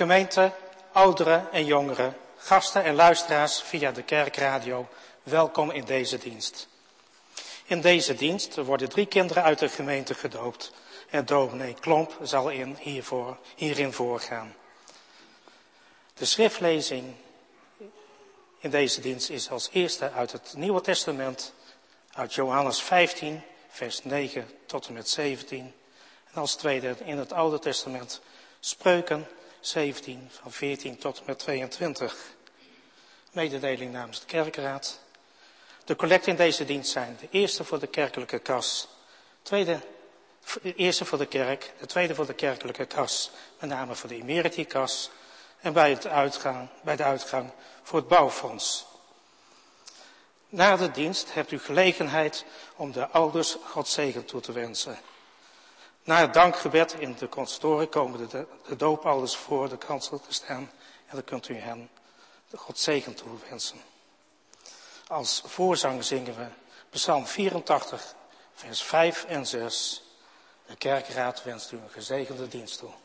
Gemeente, ouderen en jongeren, gasten en luisteraars via de kerkradio, welkom in deze dienst. In deze dienst worden 3 kinderen uit de gemeente gedoopt en dominee Klomp zal hierin voorgaan. De schriftlezing in deze dienst is als eerste uit het Nieuwe Testament, uit Johannes 15, vers 9 tot en met 17. En als tweede in het Oude Testament, Spreuken 17, van 14 tot en met 22. Mededeling namens de kerkraad. De collecten in deze dienst zijn de eerste voor de kerkelijke kas, de eerste voor de kerk, de tweede voor de kerkelijke kas, met name voor de emeritikas, en bij de uitgang voor het bouwfonds. Na de dienst hebt u gelegenheid om de ouders Gods zegen toe te wensen. Na het dankgebed in de consistorie komen de doopouders voor de kansel te staan en dan kunt u hen de Gods zegen toewensen. Als voorzang zingen we Psalm 84, vers 5 en 6. De kerkraad wenst u een gezegende dienst toe.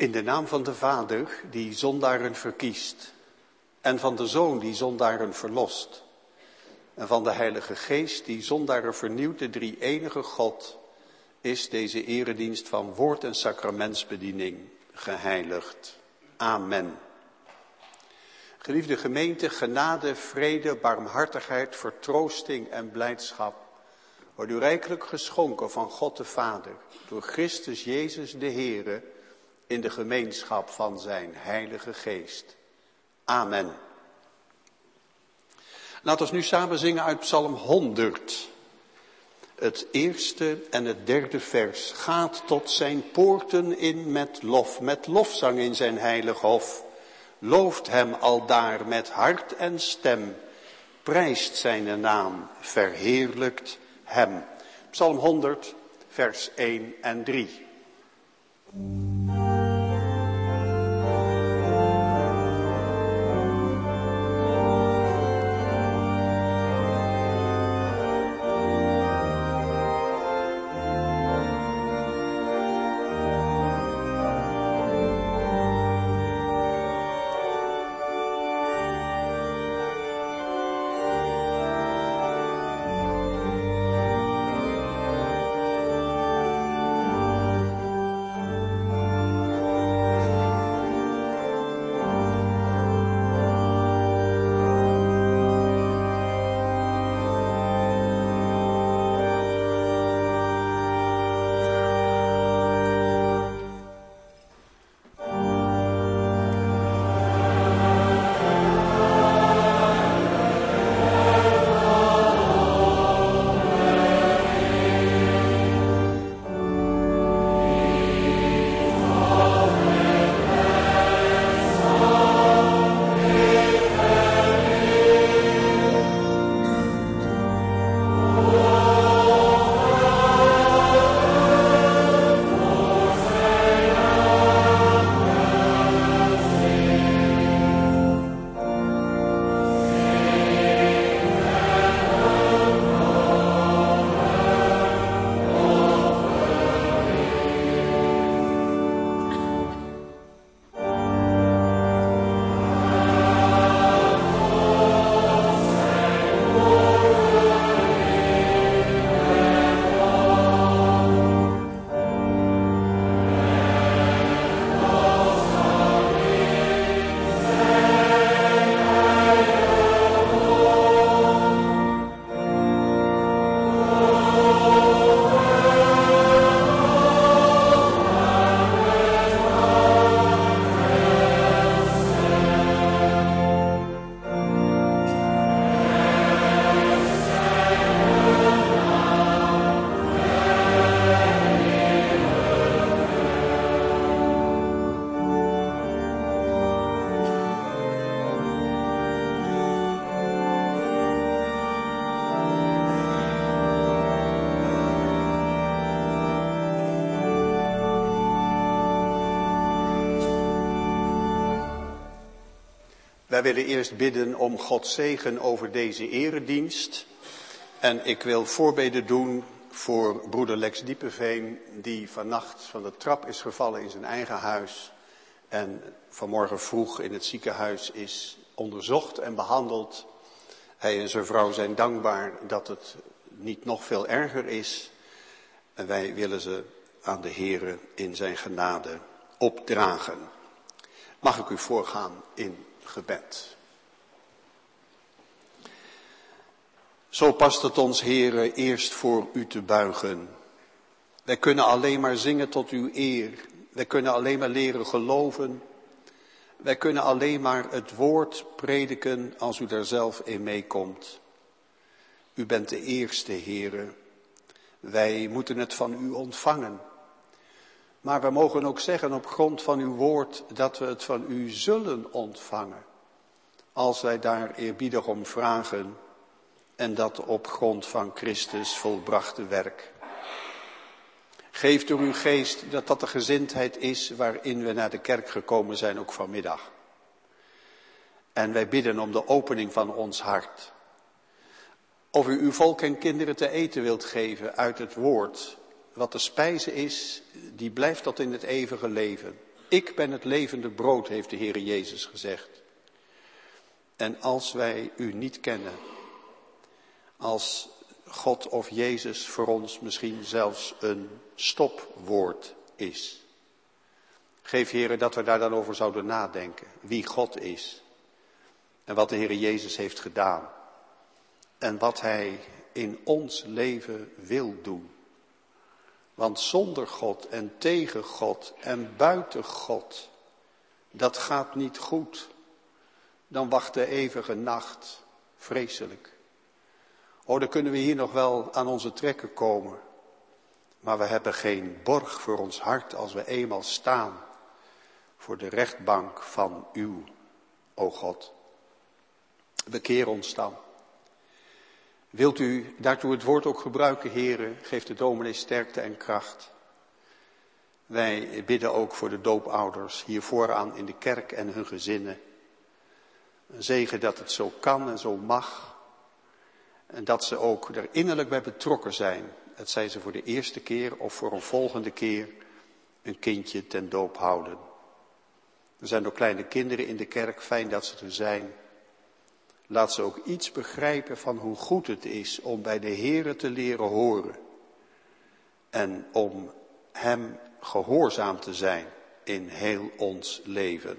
In de naam van de Vader die zondaren verkiest en van de Zoon die zondaren verlost en van de Heilige Geest die zondaren vernieuwt, de drie-enige God, is deze eredienst van woord- en sacramentsbediening geheiligd. Amen. Geliefde gemeente, genade, vrede, barmhartigheid, vertroosting en blijdschap wordt u rijkelijk geschonken van God de Vader door Christus Jezus de Heere in de gemeenschap van zijn Heilige Geest. Amen. Laten we nu samen zingen uit Psalm 100. Het eerste en het derde vers. Gaat tot zijn poorten in met lofzang in zijn heilig hof. Looft hem aldaar met hart en stem. Prijst zijn naam, verheerlijkt hem. Psalm 100, vers 1 en 3. Wij willen eerst bidden om Gods zegen over deze eredienst. En ik wil voorbeden doen voor broeder Lex Diepeveen, die vannacht van de trap is gevallen in zijn eigen huis. En vanmorgen vroeg in het ziekenhuis is onderzocht en behandeld. Hij en zijn vrouw zijn dankbaar dat het niet nog veel erger is. En wij willen ze aan de Heere in zijn genade opdragen. Mag ik u voorgaan in gebed. Zo past het ons, Heere, eerst voor u te buigen. Wij kunnen alleen maar zingen tot uw eer. Wij kunnen alleen maar leren geloven. Wij kunnen alleen maar het woord prediken als u daar zelf in meekomt. U bent de eerste, Heere. Wij moeten het van u ontvangen. Maar we mogen ook zeggen op grond van uw woord dat we het van u zullen ontvangen. Als wij daar eerbiedig om vragen en dat op grond van Christus volbrachte werk. Geef door uw geest dat dat de gezindheid is waarin we naar de kerk gekomen zijn ook vanmiddag. En wij bidden om de opening van ons hart. Of u uw volk en kinderen te eten wilt geven uit het woord. Wat de spijze is, die blijft tot in het eeuwige leven. Ik ben het levende brood, heeft de Heere Jezus gezegd. En als wij u niet kennen, als God of Jezus voor ons misschien zelfs een stopwoord is. Geef, Heere, dat we daar dan over zouden nadenken. Wie God is. En wat de Heere Jezus heeft gedaan. En wat Hij in ons leven wil doen. Want zonder God en tegen God en buiten God, dat gaat niet goed. Dan wacht de eeuwige nacht, vreselijk. Oh, dan kunnen we hier nog wel aan onze trekken komen. Maar we hebben geen borg voor ons hart als we eenmaal staan voor de rechtbank van uw, o God. Bekeer ons dan. Wilt u daartoe het woord ook gebruiken, Heere, geef de dominee sterkte en kracht. Wij bidden ook voor de doopouders hier vooraan in de kerk en hun gezinnen. Een zegen dat het zo kan en zo mag. En dat ze ook er innerlijk bij betrokken zijn. Het zij ze voor de eerste keer of voor een volgende keer een kindje ten doop houden. Er zijn ook kleine kinderen in de kerk, fijn dat ze er zijn. Laat ze ook iets begrijpen van hoe goed het is om bij de Heere te leren horen. En om Hem gehoorzaam te zijn in heel ons leven.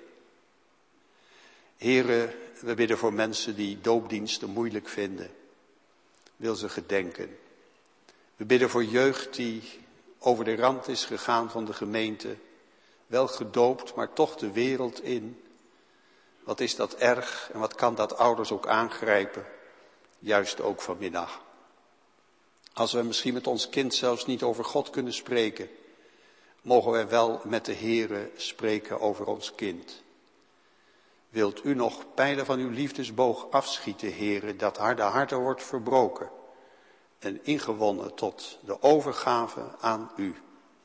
Heere, we bidden voor mensen die doopdiensten moeilijk vinden. Wil ze gedenken. We bidden voor jeugd die over de rand is gegaan van de gemeente. Wel gedoopt, maar toch de wereld in. Wat is dat erg en wat kan dat ouders ook aangrijpen, juist ook vanmiddag. Als we misschien met ons kind zelfs niet over God kunnen spreken, mogen wij wel met de Heere spreken over ons kind. Wilt u nog pijlen van uw liefdesboog afschieten, Heere, dat harde harten wordt verbroken en ingewonnen tot de overgave aan u.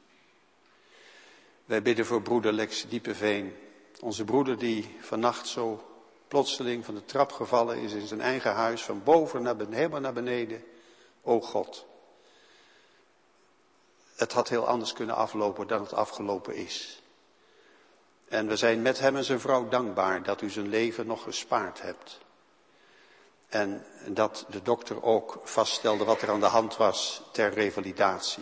Wij bidden voor broeder Lex Diepeveen. Onze broeder die vannacht zo plotseling van de trap gevallen is in zijn eigen huis, van boven naar beneden, helemaal naar beneden. O God, het had heel anders kunnen aflopen dan het afgelopen is. En we zijn met hem en zijn vrouw dankbaar dat u zijn leven nog gespaard hebt. En dat de dokter ook vaststelde wat er aan de hand was ter revalidatie.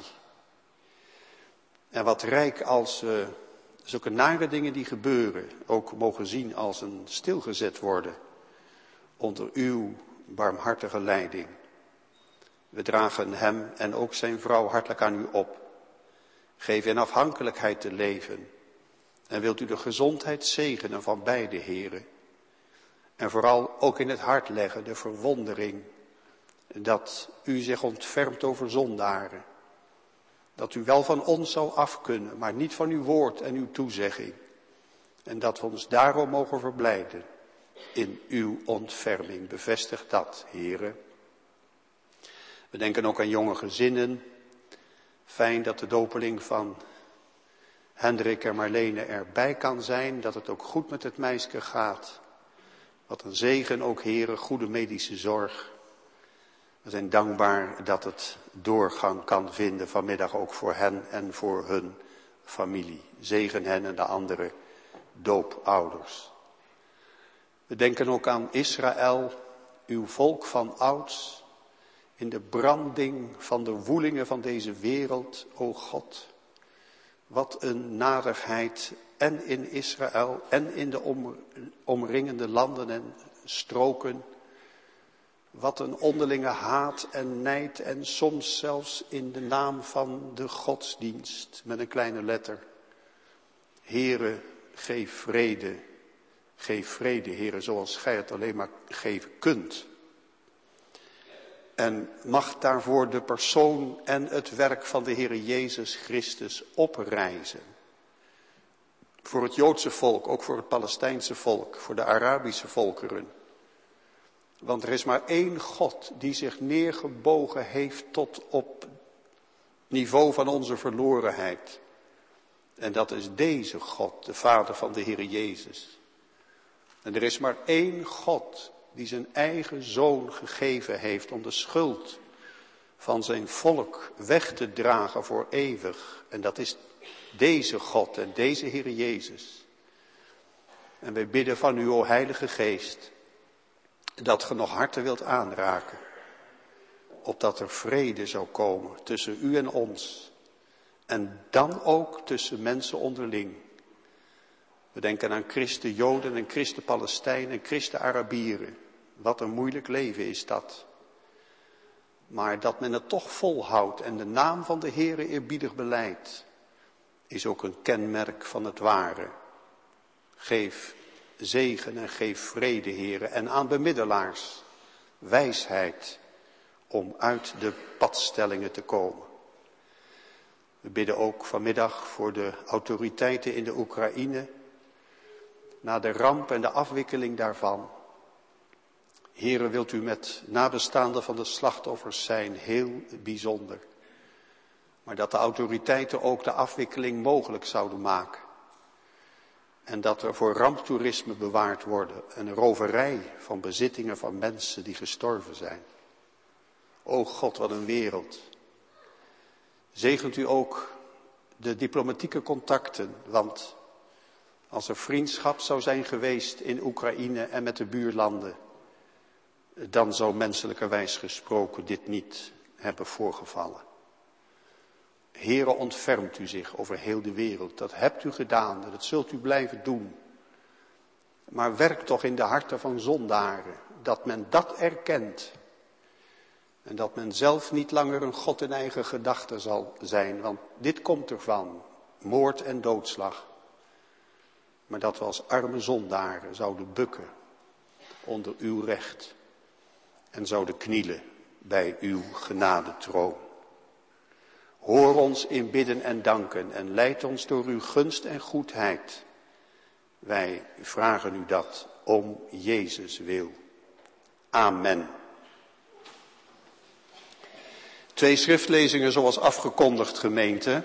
En wat rijk als zulke nare dingen die gebeuren ook mogen zien als een stilgezet worden onder uw barmhartige leiding. We dragen hem en ook zijn vrouw hartelijk aan u op. Geef in afhankelijkheid te leven. En wilt u de gezondheid zegenen van beide heren. En vooral ook in het hart leggen de verwondering dat u zich ontfermt over zondaren. Dat u wel van ons zou afkunnen, maar niet van uw woord en uw toezegging. En dat we ons daarom mogen verblijden in uw ontferming. Bevestig dat, heren. We denken ook aan jonge gezinnen. Fijn dat de dopeling van Hendrik en Marlene erbij kan zijn. Dat het ook goed met het meisje gaat. Wat een zegen ook, heren, goede medische zorg. We zijn dankbaar dat het doorgang kan vinden vanmiddag ook voor hen en voor hun familie. Zegen hen en de andere doopouders. We denken ook aan Israël, uw volk van ouds, in de branding van de woelingen van deze wereld, o God. Wat een narigheid en in Israël en in de omringende landen en stroken. Wat een onderlinge haat en nijd en soms zelfs in de naam van de godsdienst met een kleine letter. Heere, geef vrede, Heere, zoals gij het alleen maar geven kunt. En mag daarvoor de persoon en het werk van de Heere Jezus Christus oprijzen. Voor het Joodse volk, ook voor het Palestijnse volk, voor de Arabische volkeren. Want er is maar één God die zich neergebogen heeft tot op niveau van onze verlorenheid. En dat is deze God, de Vader van de Heere Jezus. En er is maar één God die zijn eigen Zoon gegeven heeft om de schuld van zijn volk weg te dragen voor eeuwig. En dat is deze God en deze Heer Jezus. En wij bidden van u, o Heilige Geest, dat ge nog harten wilt aanraken. Opdat er vrede zou komen tussen u en ons. En dan ook tussen mensen onderling. We denken aan christen Joden en christen Palestijnen en christen Arabieren. Wat een moeilijk leven is dat. Maar dat men het toch volhoudt en de naam van de Heere eerbiedig belijdt, is ook een kenmerk van het ware. Geef zegen en geef vrede, Heere, en aan bemiddelaars wijsheid om uit de padstellingen te komen. We bidden ook vanmiddag voor de autoriteiten in de Oekraïne, na de ramp en de afwikkeling daarvan. Heere, wilt u met nabestaanden van de slachtoffers zijn, heel bijzonder. Maar dat de autoriteiten ook de afwikkeling mogelijk zouden maken. En dat er voor ramptoerisme bewaard worden een roverij van bezittingen van mensen die gestorven zijn. O God, wat een wereld. Zegent u ook de diplomatieke contacten, want als er vriendschap zou zijn geweest in Oekraïne en met de buurlanden, dan zou menselijkerwijs gesproken dit niet hebben voorgevallen. Heere, ontfermt u zich over heel de wereld. Dat hebt u gedaan en dat zult u blijven doen. Maar werk toch in de harten van zondaren, dat men dat erkent. En dat men zelf niet langer een God in eigen gedachten zal zijn, want dit komt ervan, moord en doodslag. Maar dat we als arme zondaren zouden bukken onder uw recht en zouden knielen bij uw genadetroon. Hoor ons in bidden en danken en leid ons door uw gunst en goedheid. Wij vragen u dat om Jezus wil. Amen. 2 schriftlezingen zoals afgekondigd, gemeente.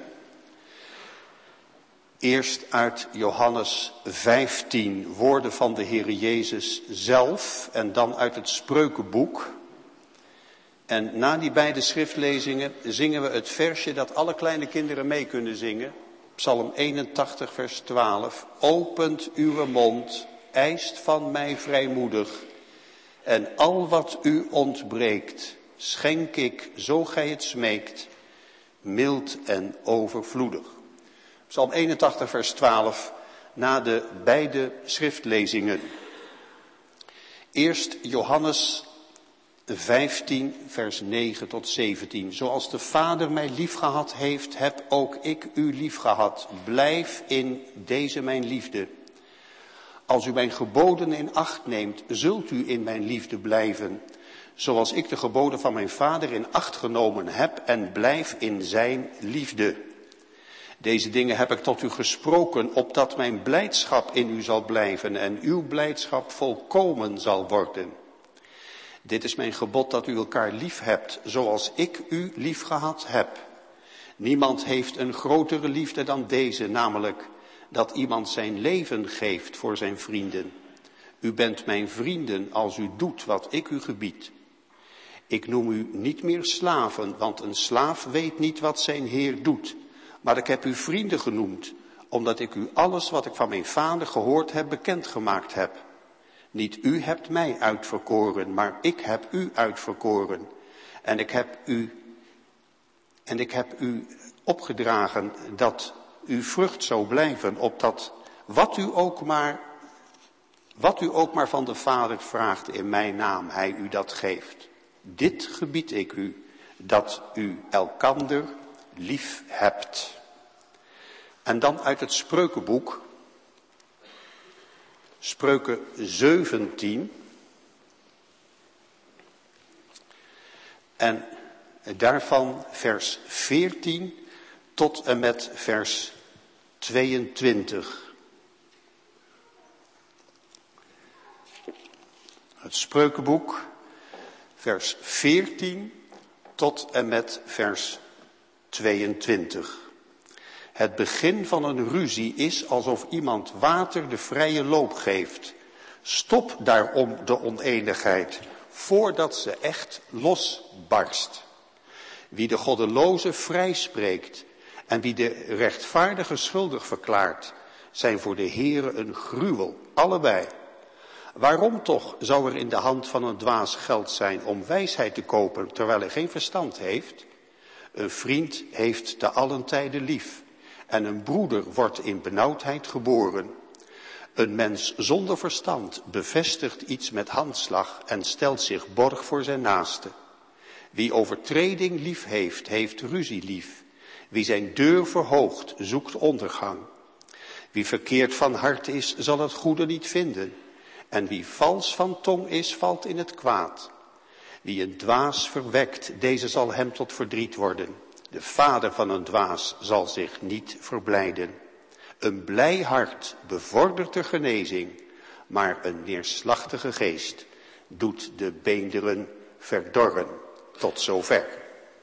Eerst uit Johannes 15, woorden van de Heere Jezus zelf en dan uit het Spreukenboek. En na die beide schriftlezingen zingen we het versje dat alle kleine kinderen mee kunnen zingen. Psalm 81 vers 12. Opent uw mond, eist van mij vrijmoedig. En al wat u ontbreekt, schenk ik, zo gij het smeekt, mild en overvloedig. Psalm 81 vers 12, na de beide schriftlezingen. Eerst Johannes 15 vers 9 tot 17. Zoals de Vader mij liefgehad heeft, heb ook ik u liefgehad. Blijf in deze mijn liefde. Als u mijn geboden in acht neemt, zult u in mijn liefde blijven. Zoals ik de geboden van mijn Vader in acht genomen heb en blijf in zijn liefde. Deze dingen heb ik tot u gesproken, opdat mijn blijdschap in u zal blijven en uw blijdschap volkomen zal worden. Dit is mijn gebod, dat u elkaar lief hebt, zoals ik u lief gehad heb. Niemand heeft een grotere liefde dan deze, namelijk dat iemand zijn leven geeft voor zijn vrienden. U bent mijn vrienden als u doet wat ik u gebied. Ik noem u niet meer slaven, want een slaaf weet niet wat zijn heer doet. Maar ik heb u vrienden genoemd, omdat ik u alles wat ik van mijn Vader gehoord heb bekendgemaakt heb. Niet u hebt mij uitverkoren, maar ik heb u uitverkoren. En ik heb u opgedragen dat uw vrucht zou blijven, opdat wat u ook maar van de Vader vraagt in mijn naam, hij u dat geeft. Dit gebied ik u, dat u elkander lief hebt. En dan uit het Spreukenboek, Spreuken 17. En daarvan vers 14 tot en met vers 22. Het Spreukenboek, vers 14 tot en met vers 22. Het begin van een ruzie is alsof iemand water de vrije loop geeft. Stop daarom de oneenigheid, voordat ze echt losbarst. Wie de goddeloze vrijspreekt en wie de rechtvaardige schuldig verklaart, zijn voor de Heere een gruwel, allebei. Waarom toch zou er in de hand van een dwaas geld zijn om wijsheid te kopen, terwijl hij geen verstand heeft? Een vriend heeft te allen tijde lief en een broeder wordt in benauwdheid geboren. Een mens zonder verstand bevestigt iets met handslag en stelt zich borg voor zijn naaste. Wie overtreding lief heeft, heeft ruzie lief. Wie zijn deur verhoogt, zoekt ondergang. Wie verkeerd van hart is, zal het goede niet vinden. En wie vals van tong is, valt in het kwaad. Wie een dwaas verwekt, deze zal hem tot verdriet worden. De vader van een dwaas zal zich niet verblijden. Een blij hart bevordert de genezing, maar een neerslachtige geest doet de beenderen verdorren. Tot zover.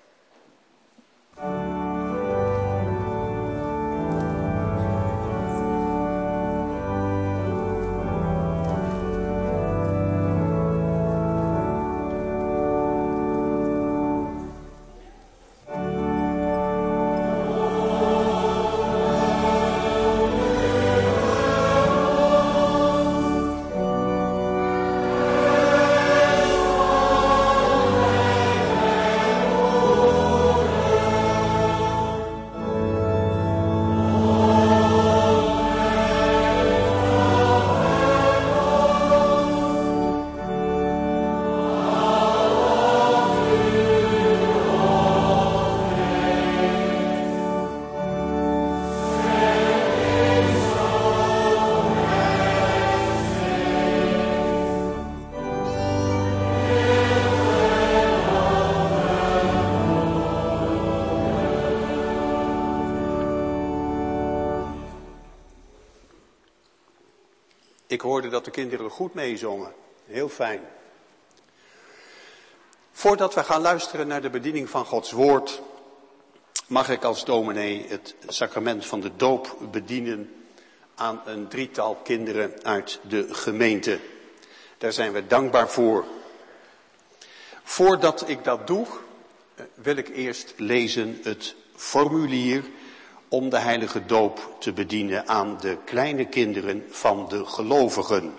Ik hoorde dat de kinderen goed meezongen. Heel fijn. Voordat we gaan luisteren naar de bediening van Gods woord, mag ik als dominee het sacrament van de doop bedienen aan een drietal kinderen uit de gemeente. Daar zijn we dankbaar voor. Voordat ik dat doe, wil ik eerst lezen het formulier om de heilige doop te bedienen aan de kleine kinderen van de gelovigen.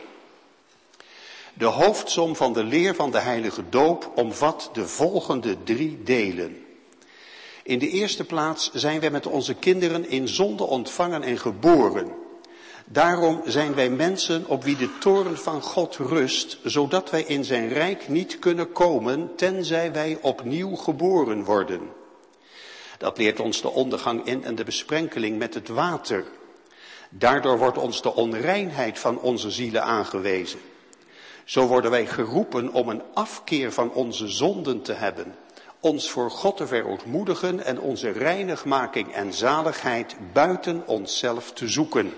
De hoofdsom van de leer van de heilige doop omvat de volgende 3 delen. In de eerste plaats zijn wij met onze kinderen in zonde ontvangen en geboren. Daarom zijn wij mensen op wie de toorn van God rust, zodat wij in zijn rijk niet kunnen komen, tenzij wij opnieuw geboren worden. Dat leert ons de ondergang in en de besprenkeling met het water. Daardoor wordt ons de onreinheid van onze zielen aangewezen. Zo worden wij geroepen om een afkeer van onze zonden te hebben, ons voor God te verootmoedigen en onze reinigmaking en zaligheid buiten onszelf te zoeken.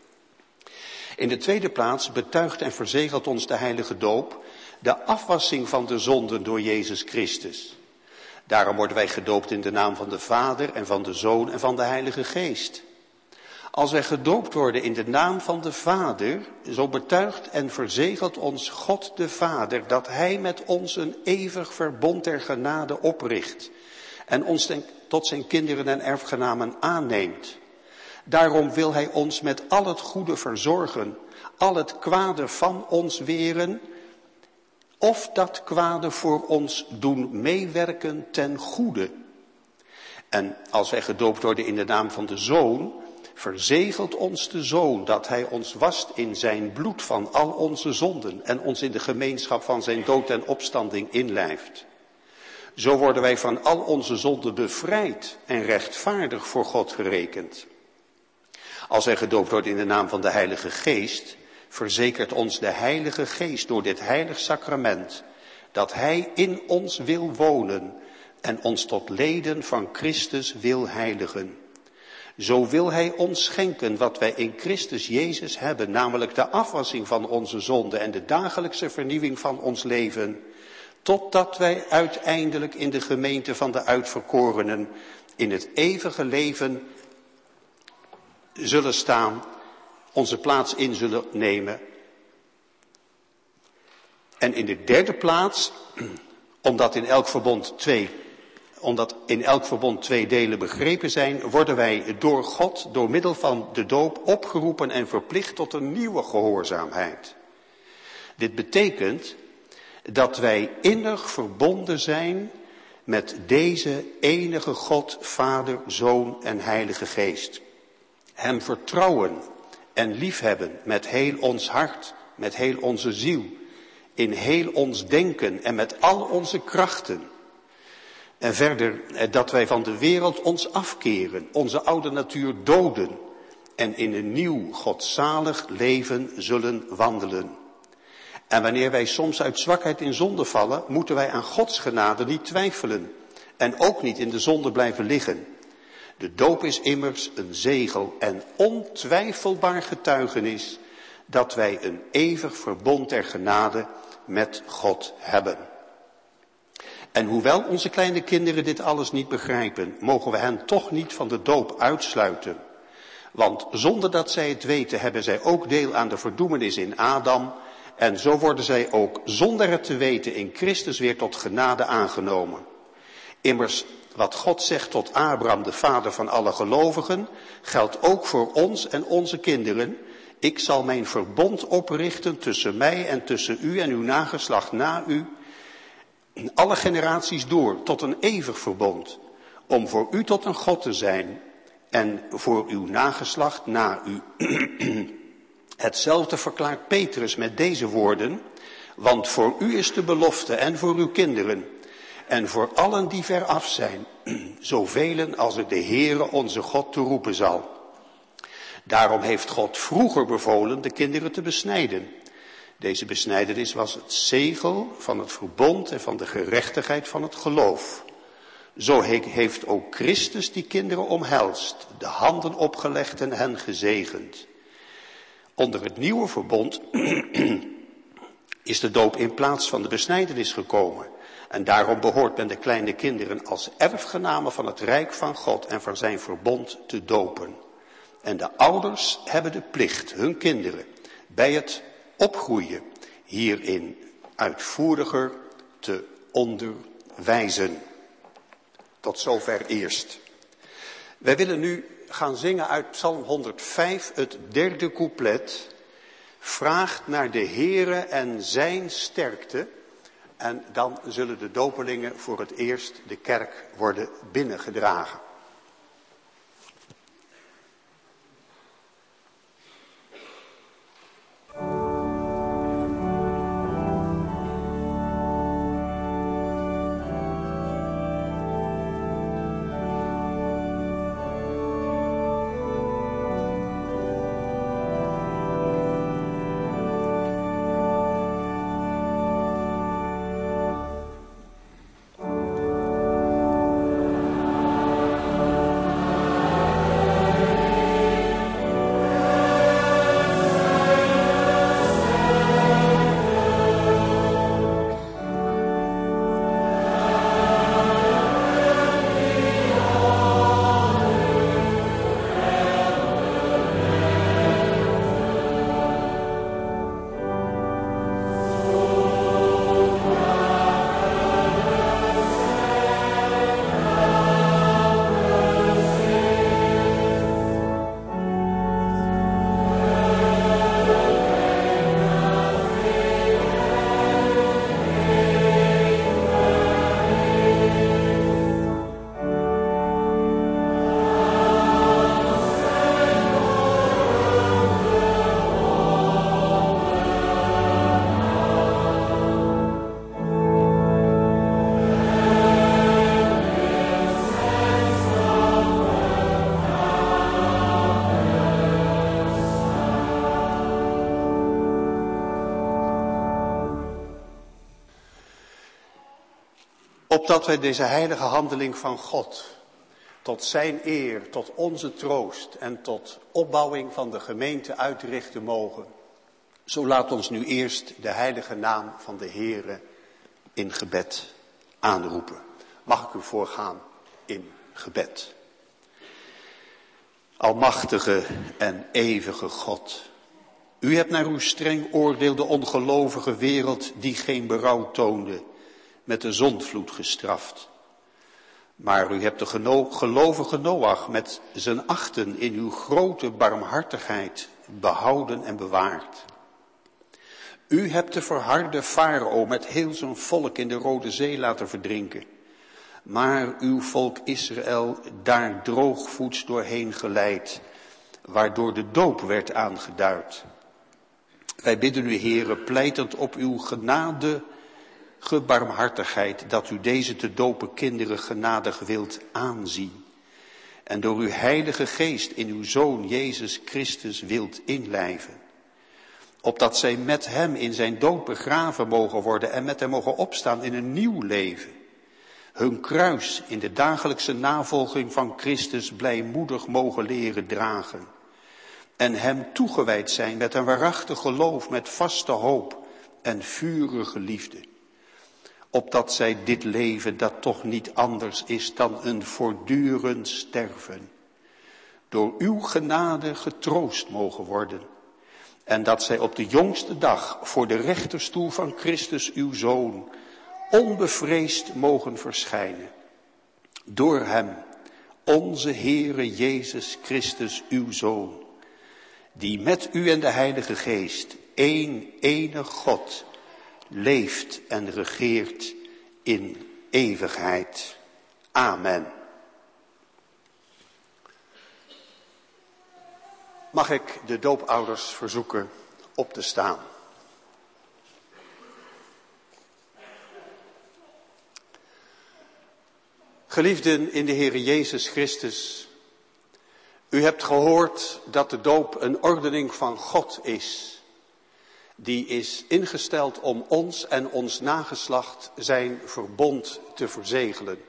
In de tweede plaats betuigt en verzegelt ons de heilige doop de afwassing van de zonden door Jezus Christus. Daarom worden wij gedoopt in de naam van de Vader en van de Zoon en van de Heilige Geest. Als wij gedoopt worden in de naam van de Vader, zo betuigt en verzegelt ons God de Vader dat Hij met ons een eeuwig verbond der genade opricht en ons tot zijn kinderen en erfgenamen aanneemt. Daarom wil Hij ons met al het goede verzorgen, al het kwade van ons weren, of dat kwade voor ons doen meewerken ten goede. En als wij gedoopt worden in de naam van de Zoon, verzegelt ons de Zoon dat Hij ons wast in zijn bloed van al onze zonden en ons in de gemeenschap van zijn dood en opstanding inlijft. Zo worden wij van al onze zonden bevrijd en rechtvaardig voor God gerekend. Als wij gedoopt worden in de naam van de Heilige Geest, verzekert ons de Heilige Geest door dit heilig sacrament dat Hij in ons wil wonen en ons tot leden van Christus wil heiligen. Zo wil Hij ons schenken wat wij in Christus Jezus hebben, namelijk de afwassing van onze zonden en de dagelijkse vernieuwing van ons leven, totdat wij uiteindelijk in de gemeente van de uitverkorenen in het eeuwige leven zullen staan, onze plaats in zullen nemen. En in de derde plaats, omdat in elk verbond 2 omdat in elk verbond 2 delen begrepen zijn, worden wij door God, door middel van de doop, opgeroepen en verplicht tot een nieuwe gehoorzaamheid. Dit betekent dat wij innig verbonden zijn met deze enige God, Vader, Zoon en Heilige Geest. Hem vertrouwen en liefhebben met heel ons hart, met heel onze ziel, in heel ons denken en met al onze krachten. En verder dat wij van de wereld ons afkeren, onze oude natuur doden en in een nieuw godzalig leven zullen wandelen. En wanneer wij soms uit zwakheid in zonde vallen, moeten wij aan Gods genade niet twijfelen en ook niet in de zonde blijven liggen. De doop is immers een zegel en ontwijfelbaar getuigenis dat wij een eeuwig verbond der genade met God hebben. En hoewel onze kleine kinderen dit alles niet begrijpen, mogen we hen toch niet van de doop uitsluiten. Want zonder dat zij het weten, hebben zij ook deel aan de verdoemenis in Adam. En zo worden zij ook zonder het te weten in Christus weer tot genade aangenomen. Immers, wat God zegt tot Abraham, de vader van alle gelovigen, geldt ook voor ons en onze kinderen. Ik zal mijn verbond oprichten tussen mij en tussen u en uw nageslacht na u, alle generaties door, tot een eeuwig verbond, om voor u tot een God te zijn en voor uw nageslacht na u. Hetzelfde verklaart Petrus met deze woorden, want voor u is de belofte en voor uw kinderen en voor allen die ver af zijn, zoveel als het de Heere onze God toeroepen zal. Daarom heeft God vroeger bevolen de kinderen te besnijden. Deze besnijdenis was het zegel van het verbond en van de gerechtigheid van het geloof. Zo heeft ook Christus die kinderen omhelst, de handen opgelegd en hen gezegend. Onder het nieuwe verbond is de doop in plaats van de besnijdenis gekomen. En daarom behoort men de kleine kinderen als erfgenamen van het rijk van God en van zijn verbond te dopen. En de ouders hebben de plicht hun kinderen bij het opgroeien hierin uitvoeriger te onderwijzen. Tot zover eerst. Wij willen nu gaan zingen uit Psalm 105, het 3e couplet. Vraagt naar de Heere en zijn sterkte. En dan zullen de dopelingen voor het eerst de kerk worden binnengedragen. Opdat wij deze heilige handeling van God tot zijn eer, tot onze troost en tot opbouwing van de gemeente uitrichten mogen. Zo laat ons nu eerst de heilige naam van de Heere in gebed aanroepen. Mag ik u voorgaan in gebed. Almachtige en eeuwige God, u hebt naar uw streng oordeel de ongelovige wereld die geen berouw toonde met de zondvloed gestraft. Maar u hebt de gelovige Noach met zijn 8 in uw grote barmhartigheid behouden en bewaard. U hebt de verharde Farao met heel zijn volk in de Rode Zee laten verdrinken. Maar uw volk Israël daar droogvoets doorheen geleid, waardoor de doop werd aangeduid. Wij bidden u, Heere, pleitend op uw genadige barmhartigheid, dat u deze te dopen kinderen genadig wilt aanzien. En door uw heilige geest in uw Zoon Jezus Christus wilt inlijven. Opdat zij met hem in zijn dood begraven mogen worden en met hem mogen opstaan in een nieuw leven. Hun kruis in de dagelijkse navolging van Christus blijmoedig mogen leren dragen. En hem toegewijd zijn met een waarachtig geloof, met vaste hoop en vurige liefde. Opdat zij dit leven, dat toch niet anders is dan een voortdurend sterven, door uw genade getroost mogen worden. En dat zij op de jongste dag voor de rechterstoel van Christus uw Zoon onbevreesd mogen verschijnen. Door hem, onze Heere Jezus Christus uw Zoon, die met u en de Heilige Geest, één enig God, leeft en regeert in eeuwigheid. Amen. Mag ik de doopouders verzoeken op te staan. Geliefden in de Heere Jezus Christus, u hebt gehoord dat de doop een ordening van God is. Die is ingesteld om ons en ons nageslacht zijn verbond te verzegelen.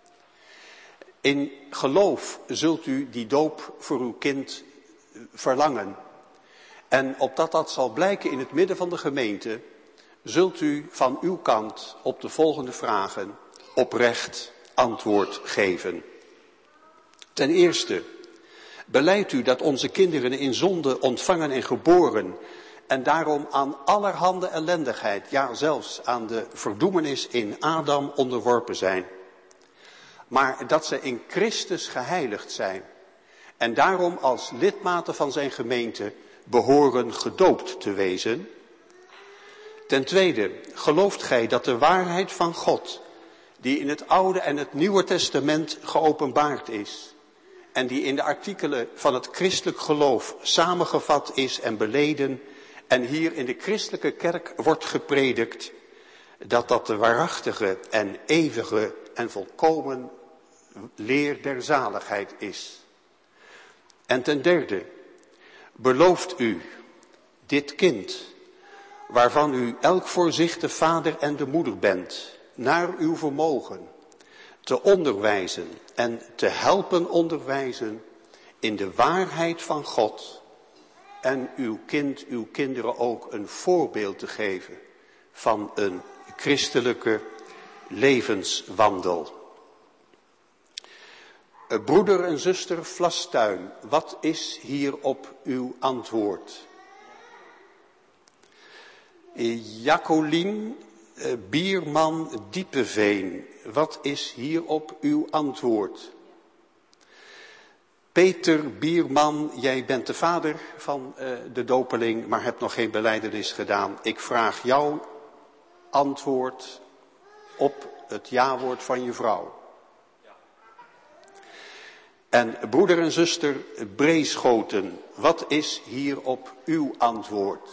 In geloof zult u die doop voor uw kind verlangen. En opdat dat zal blijken in het midden van de gemeente, zult u van uw kant op de volgende vragen oprecht antwoord geven. Ten eerste, belijdt u dat onze kinderen in zonde ontvangen en geboren en daarom aan allerhande ellendigheid, ja zelfs aan de verdoemenis in Adam onderworpen zijn. Maar dat ze in Christus geheiligd zijn en daarom als lidmaten van zijn gemeente behoren gedoopt te wezen. Ten tweede, gelooft gij dat de waarheid van God, die in het Oude en het Nieuwe Testament geopenbaard is en die in de artikelen van het christelijk geloof samengevat is en beleden en hier in de christelijke kerk wordt gepredikt, dat de waarachtige en eeuwige en volkomen leer der zaligheid is. En ten derde, belooft u dit kind, waarvan u elk voor zich de vader en de moeder bent, naar uw vermogen, te onderwijzen en te helpen onderwijzen in de waarheid van God en uw kinderen ook een voorbeeld te geven van een christelijke levenswandel. Broeder en zuster Vlastuin, wat is hierop uw antwoord? Jacqueline Bierman Diepeveen, wat is hierop uw antwoord? Peter Bierman, jij bent de vader van de dopeling, maar hebt nog geen belijdenis gedaan. Ik vraag jou antwoord op het ja-woord van je vrouw. En broeder en zuster Breeschoten, wat is hierop uw antwoord?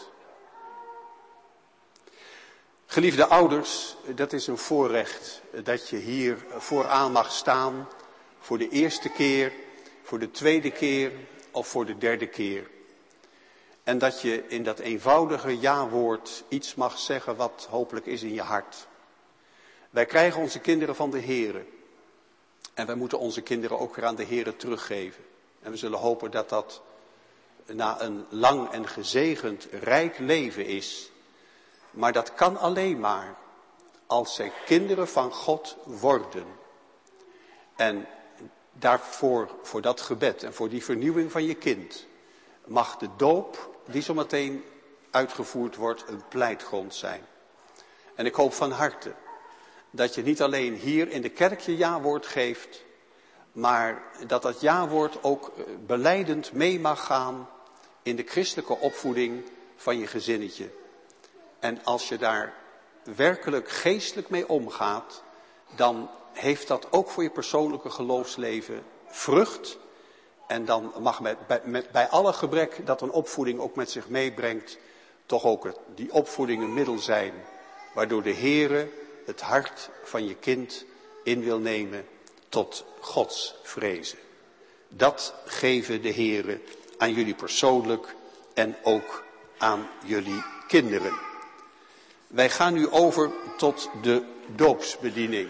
Geliefde ouders, dat is een voorrecht dat je hier vooraan mag staan voor de eerste keer, voor de tweede keer of voor de derde keer. En dat je in dat eenvoudige ja-woord iets mag zeggen wat hopelijk is in je hart. Wij krijgen onze kinderen van de Heere. En wij moeten onze kinderen ook weer aan de Heere teruggeven. En we zullen hopen dat dat na een lang en gezegend rijk leven is. Maar dat kan alleen maar als zij kinderen van God worden. En daarvoor, voor dat gebed en voor die vernieuwing van je kind, mag de doop die zo meteen uitgevoerd wordt een pleitgrond zijn. En ik hoop van harte dat je niet alleen hier in de kerk je jawoord geeft, maar dat jawoord ook belijdend mee mag gaan in de christelijke opvoeding van je gezinnetje. En als je daar werkelijk geestelijk mee omgaat, dan heeft dat ook voor je persoonlijke geloofsleven vrucht. En dan mag bij alle gebrek dat een opvoeding ook met zich meebrengt, toch ook die opvoeding een middel zijn, waardoor de Heere het hart van je kind in wil nemen tot Gods vrezen. Dat geven de Heere aan jullie persoonlijk en ook aan jullie kinderen. Wij gaan nu over tot de doopsbediening.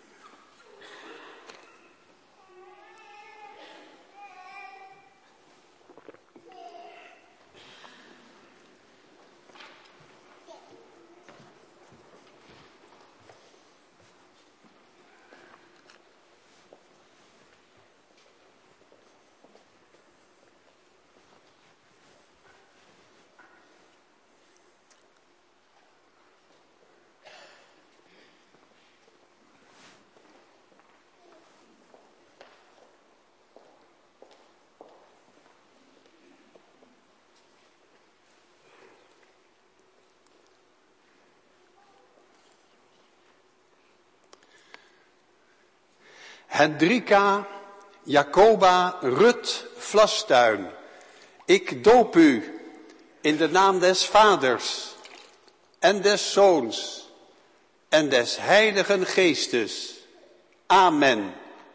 Hendrika, Jacoba, Rut, Vlastuin, ik doop u in de naam des Vaders en des Zoons en des Heiligen Geestes. Amen.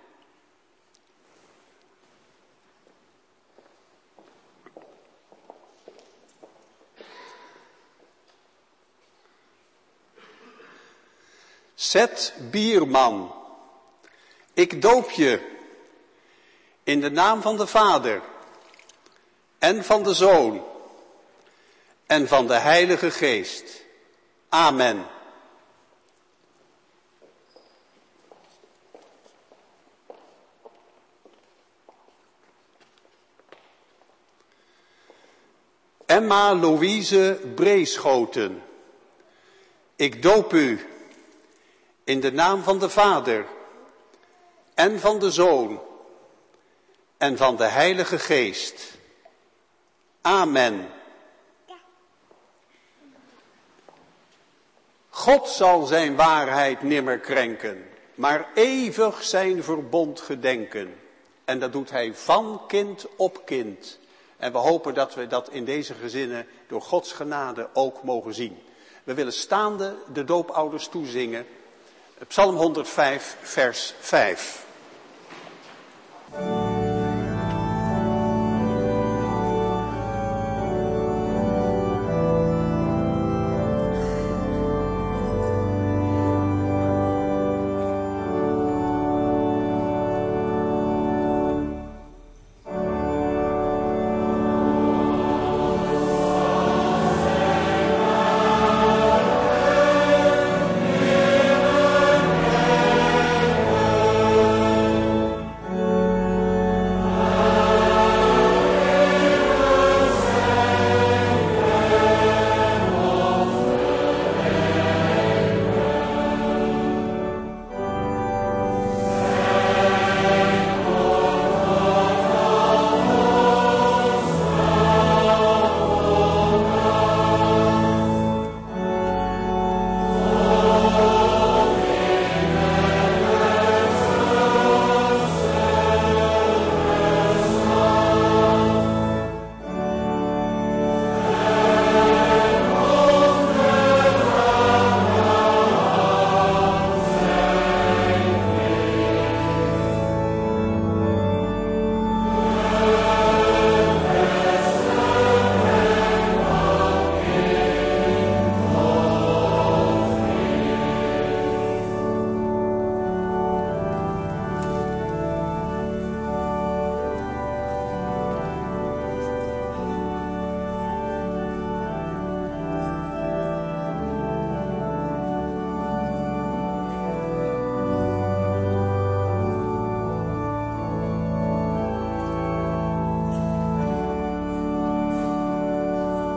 Zet Bierman, ik doop je in de naam van de Vader en van de Zoon en van de Heilige Geest. Amen. Emma Louise Breeschoten, ik doop u in de naam van de Vader en van de Zoon en van de Heilige Geest. Amen. God zal zijn waarheid nimmer krenken, maar eeuwig zijn verbond gedenken. En dat doet hij van kind op kind. En we hopen dat we dat in deze gezinnen door Gods genade ook mogen zien. We willen staande de doopouders toezingen. Psalm 105, vers 5.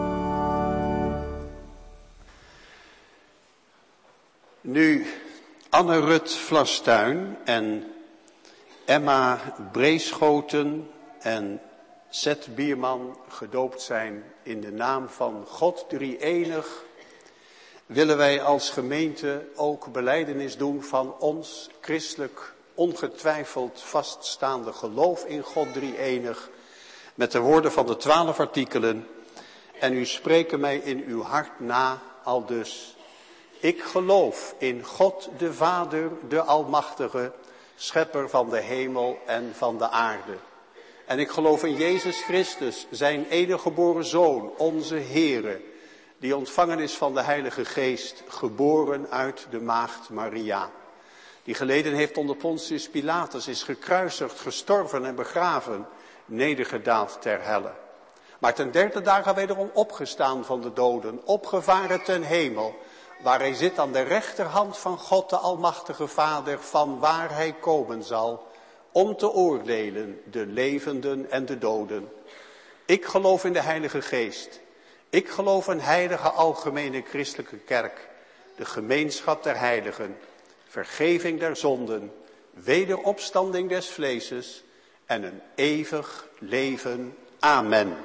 Nu, Anne-Rut Vlastuin en Emma Breeschoten en Seth Bierman gedoopt zijn in de naam van God drie-enig, willen wij als gemeente ook belijdenis doen van ons christelijk ongetwijfeld vaststaande geloof in God drie-enig, met de woorden van de 12 artikelen. En u spreken mij in uw hart na, aldus. Ik geloof in God de Vader, de Almachtige, schepper van de hemel en van de aarde. En ik geloof in Jezus Christus, zijn enige geboren Zoon, onze Heere, die ontvangen is van de Heilige Geest, geboren uit de maagd Maria. Die geleden heeft onder Pontius Pilatus, is gekruisigd, gestorven en begraven, nedergedaald ter helle. Maar ten derde dagen wederom opgestaan van de doden, opgevaren ten hemel, waar hij zit aan de rechterhand van God de Almachtige Vader, van waar hij komen zal, om te oordelen de levenden en de doden. Ik geloof in de Heilige Geest. Ik geloof een heilige algemene christelijke kerk, de gemeenschap der heiligen, vergeving der zonden, wederopstanding des vleeses en een eeuwig leven. Amen.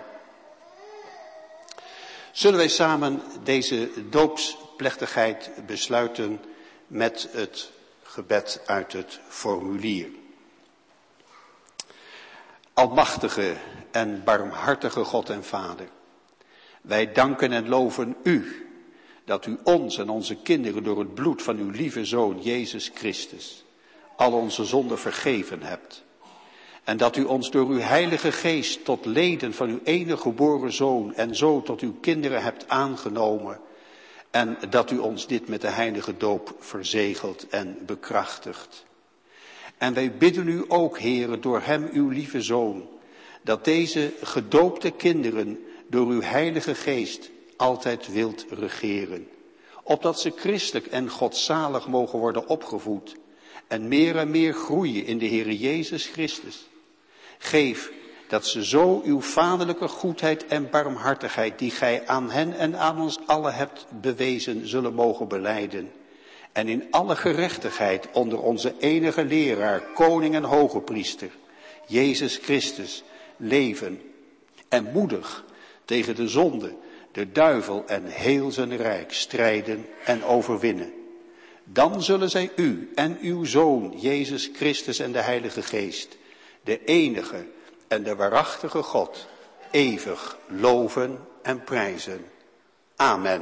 Zullen wij samen deze doopsplechtigheid besluiten met het gebed uit het formulier. Almachtige en barmhartige God en Vader, wij danken en loven u, dat u ons en onze kinderen door het bloed van uw lieve Zoon Jezus Christus al onze zonden vergeven hebt. En dat u ons door uw Heilige Geest tot leden van uw enige geboren Zoon en zo tot uw kinderen hebt aangenomen. En dat u ons dit met de heilige doop verzegelt en bekrachtigt. En wij bidden u ook, Heere, door hem uw lieve Zoon, dat deze gedoopte kinderen door uw Heilige Geest altijd wilt regeren. Opdat ze christelijk en godzalig mogen worden opgevoed en meer groeien in de Heere Jezus Christus. Geef dat ze zo uw vaderlijke goedheid en barmhartigheid, die gij aan hen en aan ons allen hebt bewezen, zullen mogen belijden. En in alle gerechtigheid onder onze enige leraar, koning en hoge priester, Jezus Christus, leven en moedig tegen de zonde, de duivel en heel zijn rijk strijden en overwinnen. Dan zullen zij u en uw Zoon, Jezus Christus en de Heilige Geest, de enige en de waarachtige God, eeuwig loven en prijzen. Amen.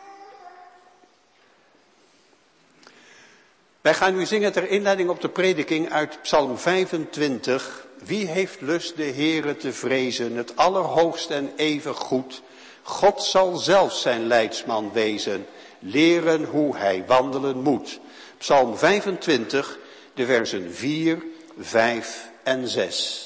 Wij gaan nu zingen ter inleiding op de prediking uit Psalm 25. Wie heeft lust de Heere te vrezen, het allerhoogst en eeuwig goed. God zal zelf zijn leidsman wezen, leren hoe hij wandelen moet. Psalm 25, de versen 4, 5 en 6.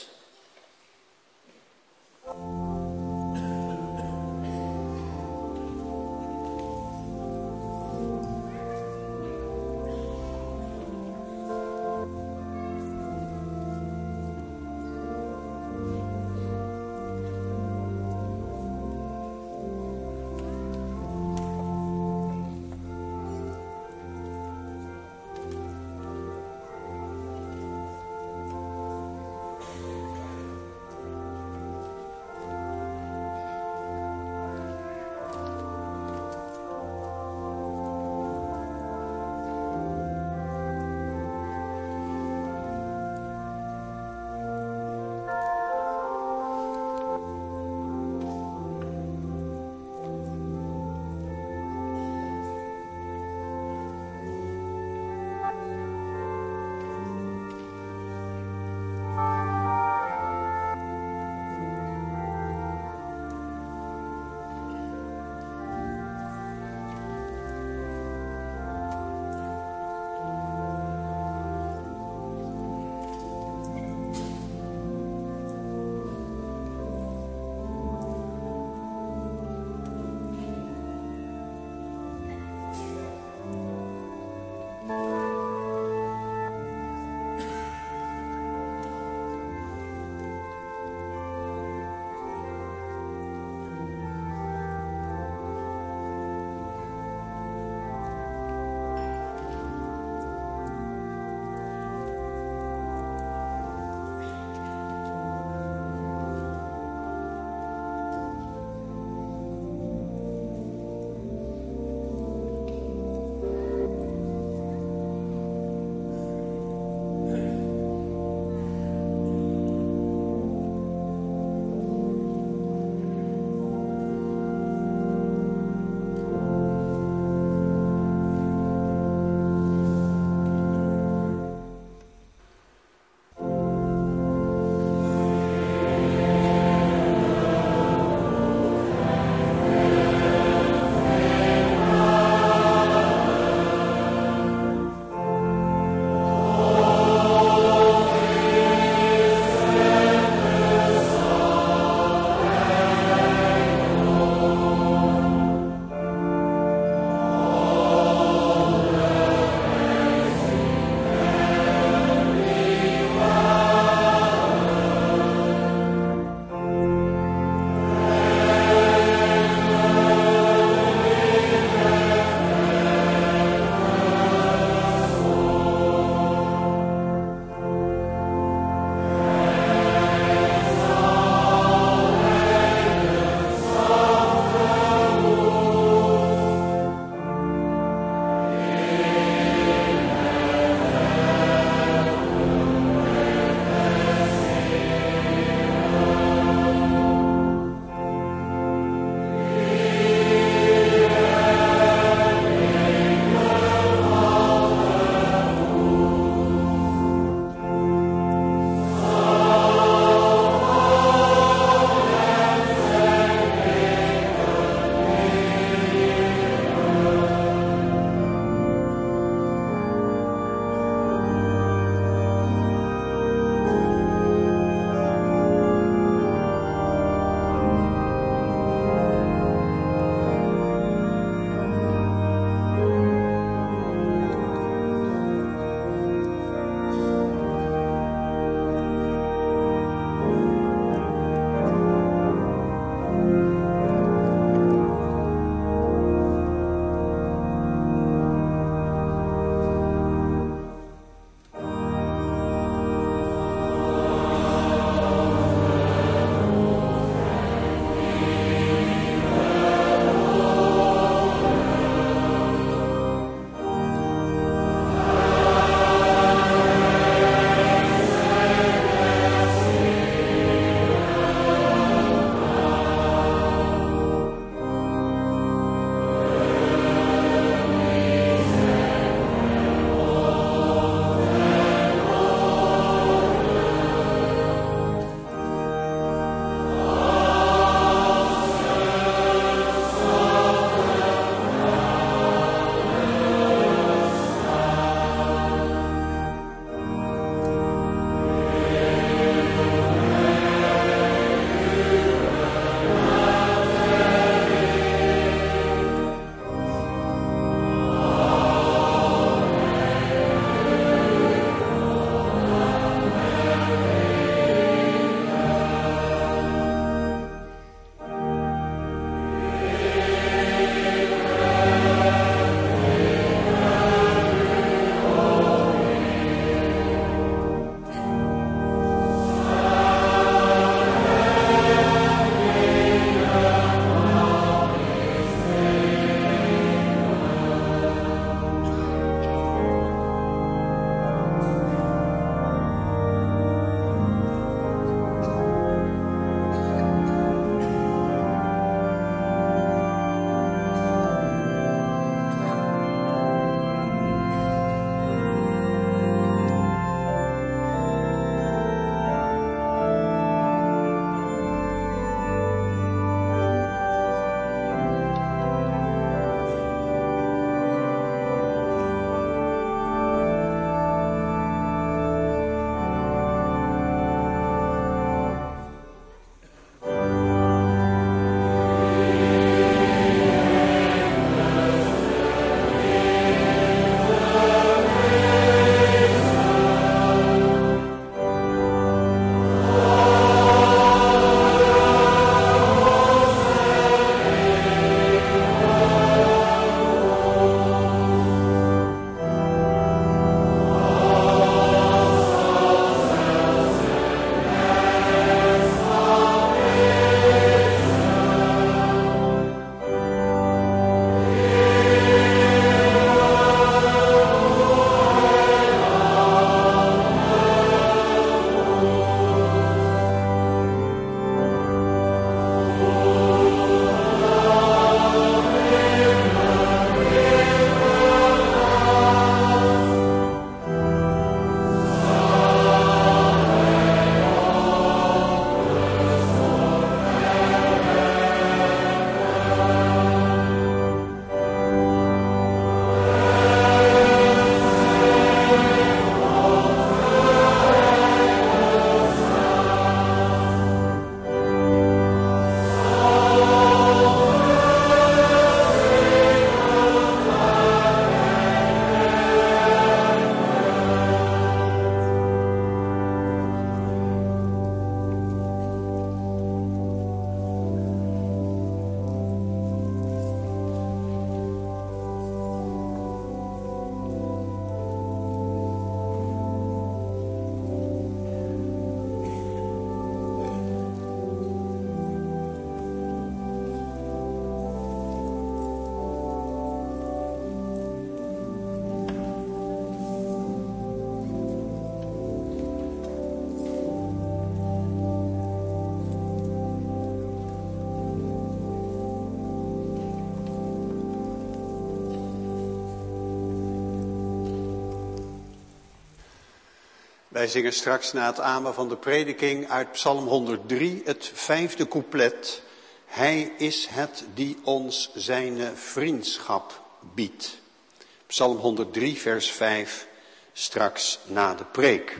Wij zingen straks na het amen van de prediking uit Psalm 103 het 5e couplet. Hij is het die ons zijn vriendschap biedt. Psalm 103 vers 5, straks na de preek.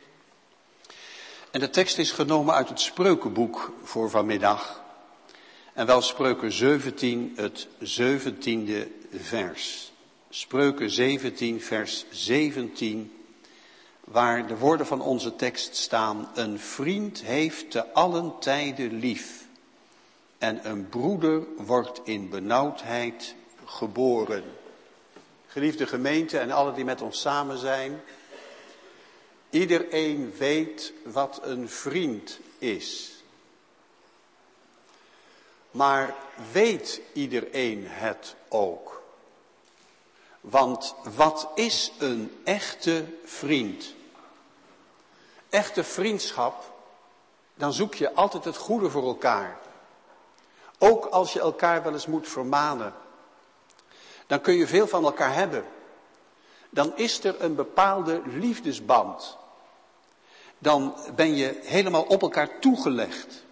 En de tekst is genomen uit het Spreukenboek voor vanmiddag. En wel Spreuken 17, het 17e vers. Spreuken 17 vers 17. Waar de woorden van onze tekst staan: een vriend heeft te allen tijden lief en een broeder wordt in benauwdheid geboren. Geliefde gemeente en allen die met ons samen zijn, iedereen weet wat een vriend is. Maar weet iedereen het ook? Want wat is een echte vriend? Echte vriendschap, dan zoek je altijd het goede voor elkaar. Ook als je elkaar wel eens moet vermanen. Dan kun je veel van elkaar hebben. Dan is er een bepaalde liefdesband. Dan ben je helemaal op elkaar toegelegd.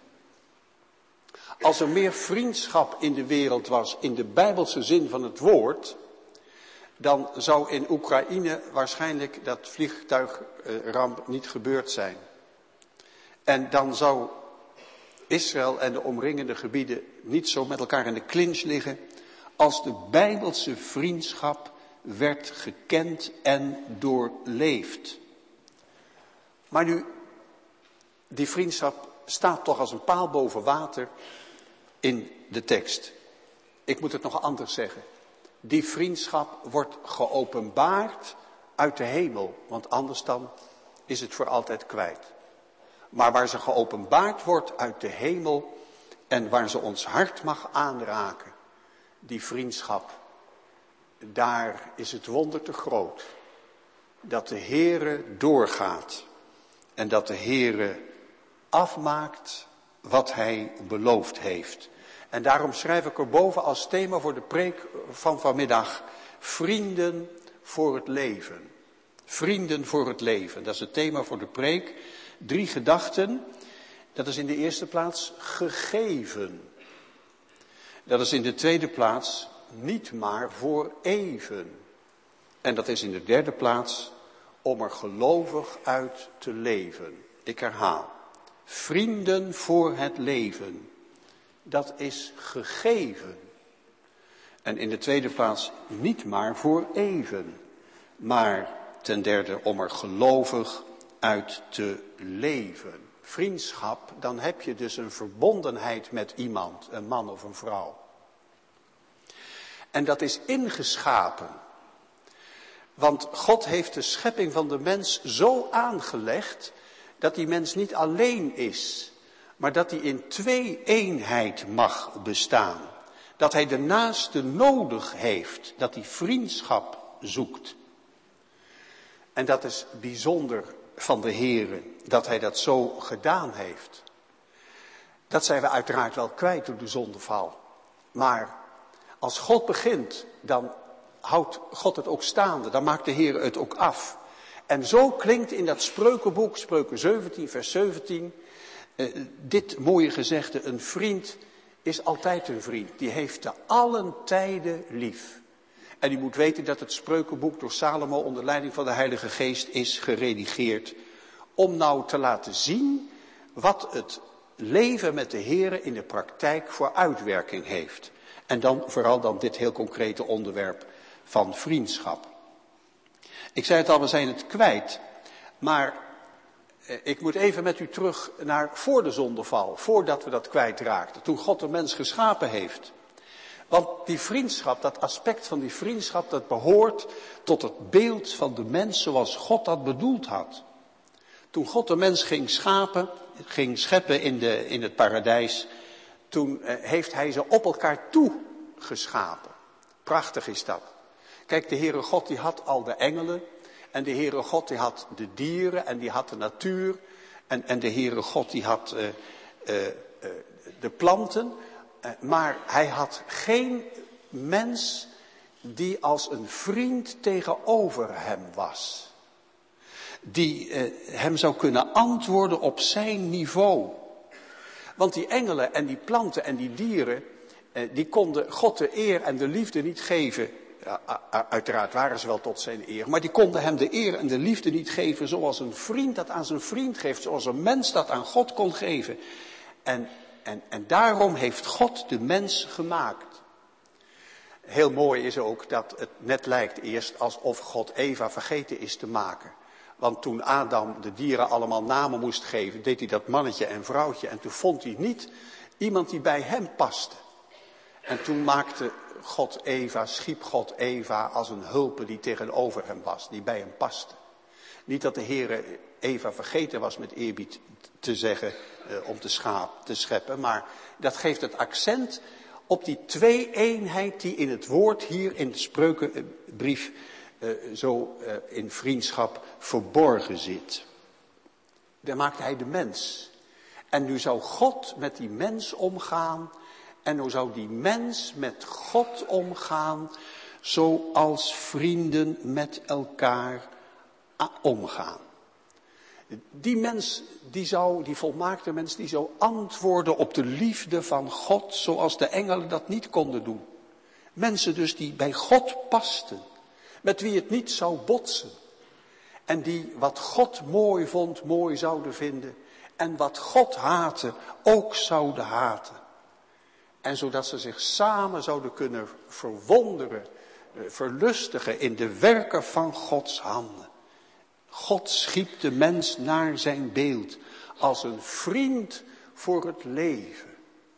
Als er meer vriendschap in de wereld was, in de Bijbelse zin van het woord, dan zou in Oekraïne waarschijnlijk dat vliegtuigramp niet gebeurd zijn. En dan zou Israël en de omringende gebieden niet zo met elkaar in de clinch liggen, als de Bijbelse vriendschap werd gekend en doorleefd. Maar nu, die vriendschap staat toch als een paal boven water in de tekst. Ik moet het nog anders zeggen. Die vriendschap wordt geopenbaard uit de hemel, want anders dan is het voor altijd kwijt. Maar waar ze geopenbaard wordt uit de hemel en waar ze ons hart mag aanraken, die vriendschap, daar is het wonder te groot. Dat de Heere doorgaat en dat de Heere afmaakt wat hij beloofd heeft. En daarom schrijf ik erboven als thema voor de preek van vanmiddag: vrienden voor het leven. Vrienden voor het leven, dat is het thema voor de preek. 3 gedachten. Dat is in de eerste plaats gegeven. Dat is in de tweede plaats niet maar voor even. En dat is in de derde plaats om er gelovig uit te leven. Ik herhaal. Vrienden voor het leven. Dat is gegeven. En in de tweede plaats niet maar voor even. Maar ten derde om er gelovig uit te leven. Vriendschap, dan heb je dus een verbondenheid met iemand, een man of een vrouw. En dat is ingeschapen. Want God heeft de schepping van de mens zo aangelegd dat die mens niet alleen is, maar dat hij in 2-eenheid mag bestaan. Dat hij de naaste nodig heeft, dat hij vriendschap zoekt. En dat is bijzonder van de Heere, dat hij dat zo gedaan heeft. Dat zijn we uiteraard wel kwijt door de zondeval. Maar als God begint, dan houdt God het ook staande. Dan maakt de Heere het ook af. En zo klinkt in dat Spreukenboek, Spreuken 17, vers 17, dit mooie gezegde: een vriend is altijd een vriend. Die heeft te allen tijden lief. En u moet weten dat het Spreukenboek door Salomo onder leiding van de Heilige Geest is geredigeerd. Om nou te laten zien wat het leven met de Heere in de praktijk voor uitwerking heeft. En dan vooral dan dit heel concrete onderwerp van vriendschap. Ik zei het al, we zijn het kwijt. Maar ik moet even met u terug naar voor de zondeval. Voordat we dat kwijtraakten. Toen God de mens geschapen heeft. Want die vriendschap, dat aspect van die vriendschap, dat behoort tot het beeld van de mens zoals God dat bedoeld had. Toen God de mens ging scheppen in het paradijs, toen heeft hij ze op elkaar toe geschapen. Prachtig is dat. Kijk, de Heere God die had al de engelen en de Heere God die had de dieren en die had de natuur en de Heere God die had de planten. Maar hij had geen mens die als een vriend tegenover hem was. die hem zou kunnen antwoorden op zijn niveau. Want die engelen en die planten en die dieren, die konden God de eer en de liefde niet geven. Ja, uiteraard waren ze wel tot zijn eer, maar die konden hem de eer en de liefde niet geven zoals een vriend dat aan zijn vriend geeft, zoals een mens dat aan God kon geven. En daarom heeft God de mens gemaakt. Heel mooi is ook dat het net lijkt eerst alsof God Eva vergeten is te maken. Want toen Adam de dieren allemaal namen moest geven, deed hij dat mannetje en vrouwtje. En toen vond hij niet iemand die bij hem paste. En toen schiep God Eva als een hulpe die tegenover hem was, die bij hem paste. Niet dat de Heere Eva vergeten was met eerbied te zeggen om te scheppen, maar dat geeft het accent op die twee-eenheid die in het woord hier in de Spreukenbrief zo in vriendschap verborgen zit. Daar maakt hij de mens. En nu zou God met die mens omgaan. En nu zou die mens met God omgaan zoals vrienden met elkaar omgaan. Die mens, die volmaakte mens, die zou antwoorden op de liefde van God zoals de engelen dat niet konden doen. Mensen dus die bij God pasten, met wie het niet zou botsen. En die wat God mooi vond, mooi zouden vinden. En wat God haatte, ook zouden haten. En zodat ze zich samen zouden kunnen verwonderen, verlustigen in de werken van Gods handen. God schiep de mens naar zijn beeld, als een vriend voor het leven.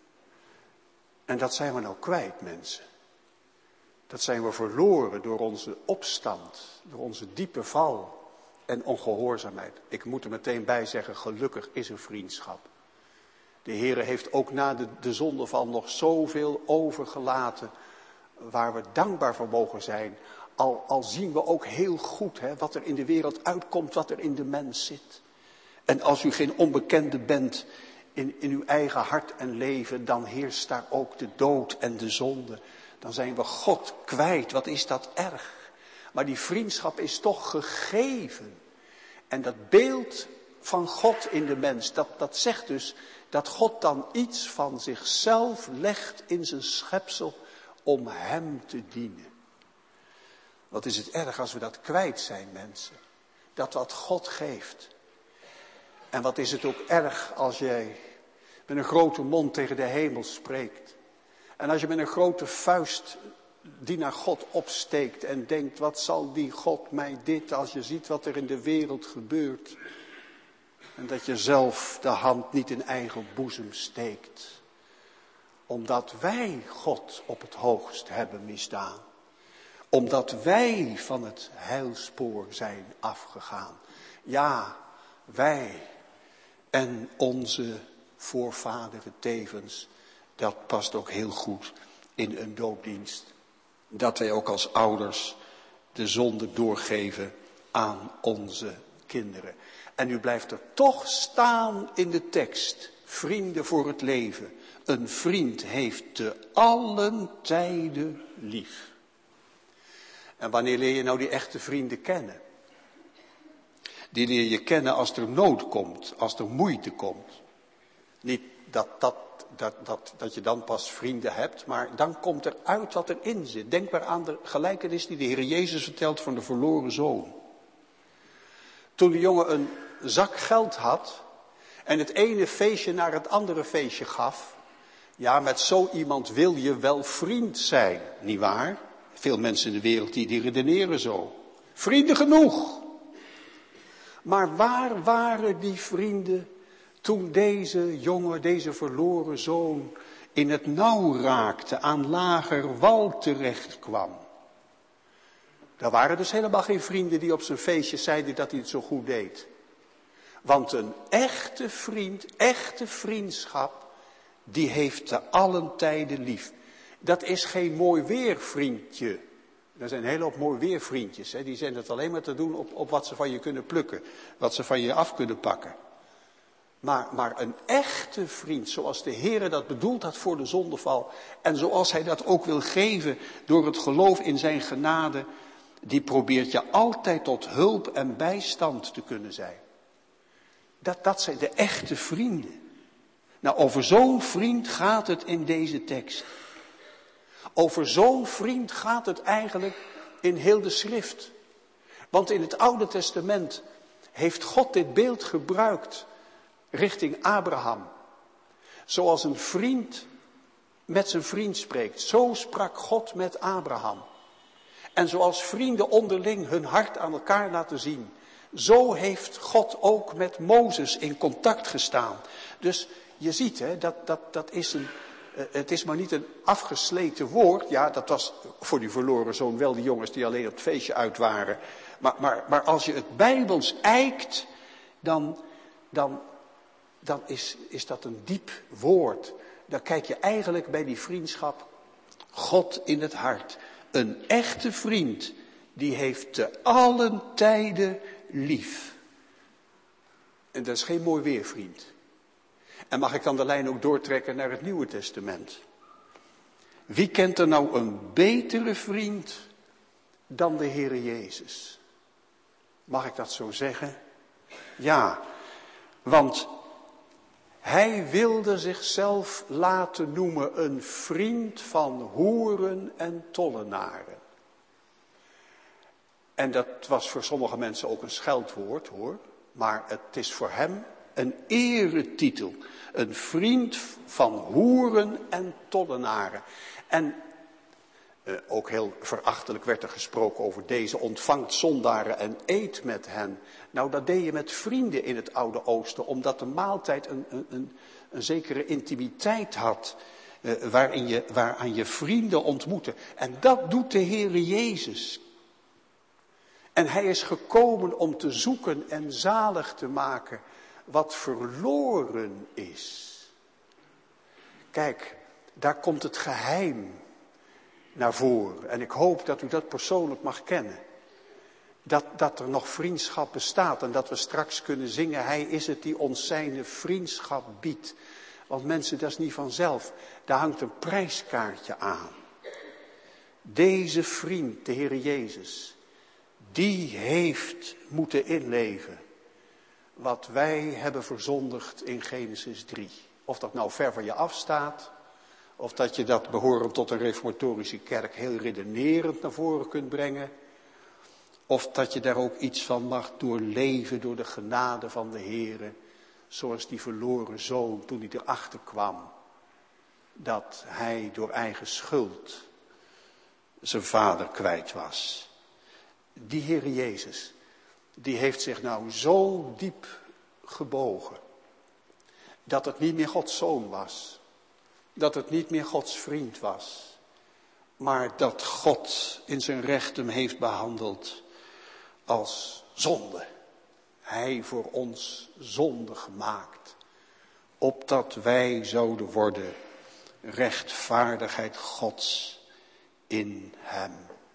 En dat zijn we nou kwijt, mensen. Dat zijn we verloren door onze opstand, door onze diepe val en ongehoorzaamheid. Ik moet er meteen bij zeggen, gelukkig is er vriendschap. De Heere heeft ook na de zondeval nog zoveel overgelaten waar we dankbaar voor mogen zijn. Al zien we ook heel goed wat er in de wereld uitkomt, wat er in de mens zit. En als u geen onbekende bent in uw eigen hart en leven, dan heerst daar ook de dood en de zonde. Dan zijn we God kwijt, wat is dat erg. Maar die vriendschap is toch gegeven. En dat beeld van God in de mens, dat zegt dus dat God dan iets van zichzelf legt in zijn schepsel om hem te dienen. Wat is het erg als we dat kwijt zijn, mensen. Dat wat God geeft. En wat is het ook erg als jij met een grote mond tegen de hemel spreekt. En als je met een grote vuist die naar God opsteekt en denkt, wat zal die God mij dit, als je ziet wat er in de wereld gebeurt. En dat je zelf de hand niet in eigen boezem steekt. Omdat wij God op het hoogst hebben misdaan. Omdat wij van het heilspoor zijn afgegaan. Ja, wij en onze voorvaderen tevens. Dat past ook heel goed in een doopdienst. Dat wij ook als ouders de zonde doorgeven aan onze kinderen. En u blijft er toch staan in de tekst. Vrienden voor het leven. Een vriend heeft te allen tijden lief. En wanneer leer je nou die echte vrienden kennen? Die leer je kennen als er nood komt, als er moeite komt. Niet dat je dan pas vrienden hebt, maar dan komt er uit wat erin zit. Denk maar aan de gelijkenis die de Heer Jezus vertelt van de verloren zoon. Toen de jongen een zak geld had en het ene feestje naar het andere feestje gaf. Ja, met zo iemand wil je wel vriend zijn, nietwaar? Veel mensen in de wereld die redeneren zo. Vrienden genoeg. Maar waar waren die vrienden toen deze jongen, deze verloren zoon in het nauw raakte, aan lager wal terecht kwam? Er waren dus helemaal geen vrienden die op zijn feestje zeiden dat hij het zo goed deed. Want een echte vriend, echte vriendschap, die heeft te allen tijden lief. Dat is geen mooi weervriendje. Er zijn een hele hoop mooi weervriendjes. Die zijn het alleen maar te doen op wat ze van je kunnen plukken. Wat ze van je af kunnen pakken. Maar een echte vriend, zoals de Heere dat bedoeld had voor de zondeval. En zoals hij dat ook wil geven door het geloof in zijn genade. die probeert je altijd tot hulp en bijstand te kunnen zijn. Dat zijn de echte vrienden. Nou, over zo'n vriend gaat het in deze tekst. Over zo'n vriend gaat het eigenlijk in heel de schrift. Want in het Oude Testament heeft God dit beeld gebruikt richting Abraham. Zoals een vriend met zijn vriend spreekt. Zo sprak God met Abraham. En zoals vrienden onderling hun hart aan elkaar laten zien. Zo heeft God ook met Mozes in contact gestaan. Dus je ziet, hè, het is maar niet een afgesleten woord. Ja, dat was voor die verloren zoon wel die jongens die alleen op het feestje uit waren. Maar als je het Bijbels eikt, dan is dat een diep woord. Dan kijk je eigenlijk bij die vriendschap God in het hart. Een echte vriend, die heeft te allen tijden lief. En dat is geen mooi weer, vriend. En mag ik dan de lijn ook doortrekken naar het Nieuwe Testament? Wie kent er nou een betere vriend dan de Heere Jezus? Mag ik dat zo zeggen? Ja, want hij wilde zichzelf laten noemen een vriend van hoeren en tollenaren. En dat was voor sommige mensen ook een scheldwoord, hoor. Maar het is voor hem een eretitel. Een vriend van hoeren en tollenaren. En ook heel verachtelijk werd er gesproken over deze ontvangt zondaren en eet met hen. Nou, dat deed je met vrienden in het Oude Oosten, omdat de maaltijd een zekere intimiteit had, waaraan je vrienden ontmoette. En dat doet de Heere Jezus. En hij is gekomen om te zoeken en zalig te maken wat verloren is. Kijk, daar komt het geheim naar voren. En ik hoop dat u dat persoonlijk mag kennen. Dat er nog vriendschap bestaat en dat we straks kunnen zingen. Hij is het die ons zijn vriendschap biedt. Want mensen, dat is niet vanzelf. Daar hangt een prijskaartje aan. Deze vriend, de Heer Jezus, die heeft moeten inleven wat wij hebben verzondigd in Genesis 3. Of dat nou ver van je afstaat, of dat je dat behorend tot een reformatorische kerk heel redenerend naar voren kunt brengen. Of dat je daar ook iets van mag doorleven door de genade van de Heere. Zoals die verloren zoon toen hij erachter kwam. Dat hij door eigen schuld zijn vader kwijt was. Die Heere Jezus, die heeft zich nou zo diep gebogen. Dat het niet meer Gods zoon was. Dat het niet meer Gods vriend was. Maar dat God in zijn recht hem heeft behandeld als zonde. Hij voor ons zonde gemaakt. Opdat wij zouden worden rechtvaardigheid Gods in hem.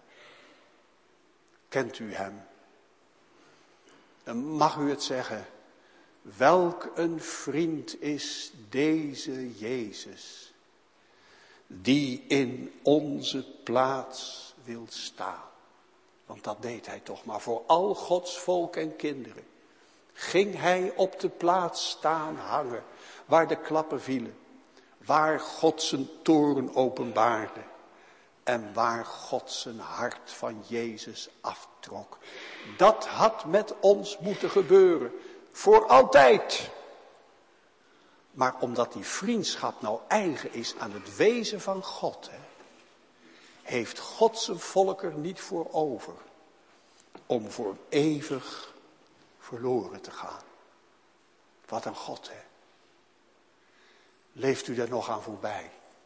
Kent u hem? En mag u het zeggen? Welk een vriend is deze Jezus, die in onze plaats wil staan. Want dat deed hij toch maar voor al Gods volk en kinderen. Ging hij op de plaats staan hangen, waar de klappen vielen. Waar God zijn toorn openbaarde. En waar God zijn hart van Jezus aftrok. Dat had met ons moeten gebeuren. Voor altijd. Maar omdat die vriendschap nou eigen is aan het wezen van God. Heeft God zijn volk er niet voor over. Om voor eeuwig verloren te gaan. Wat een God, hè. Leeft u daar nog aan voorbij?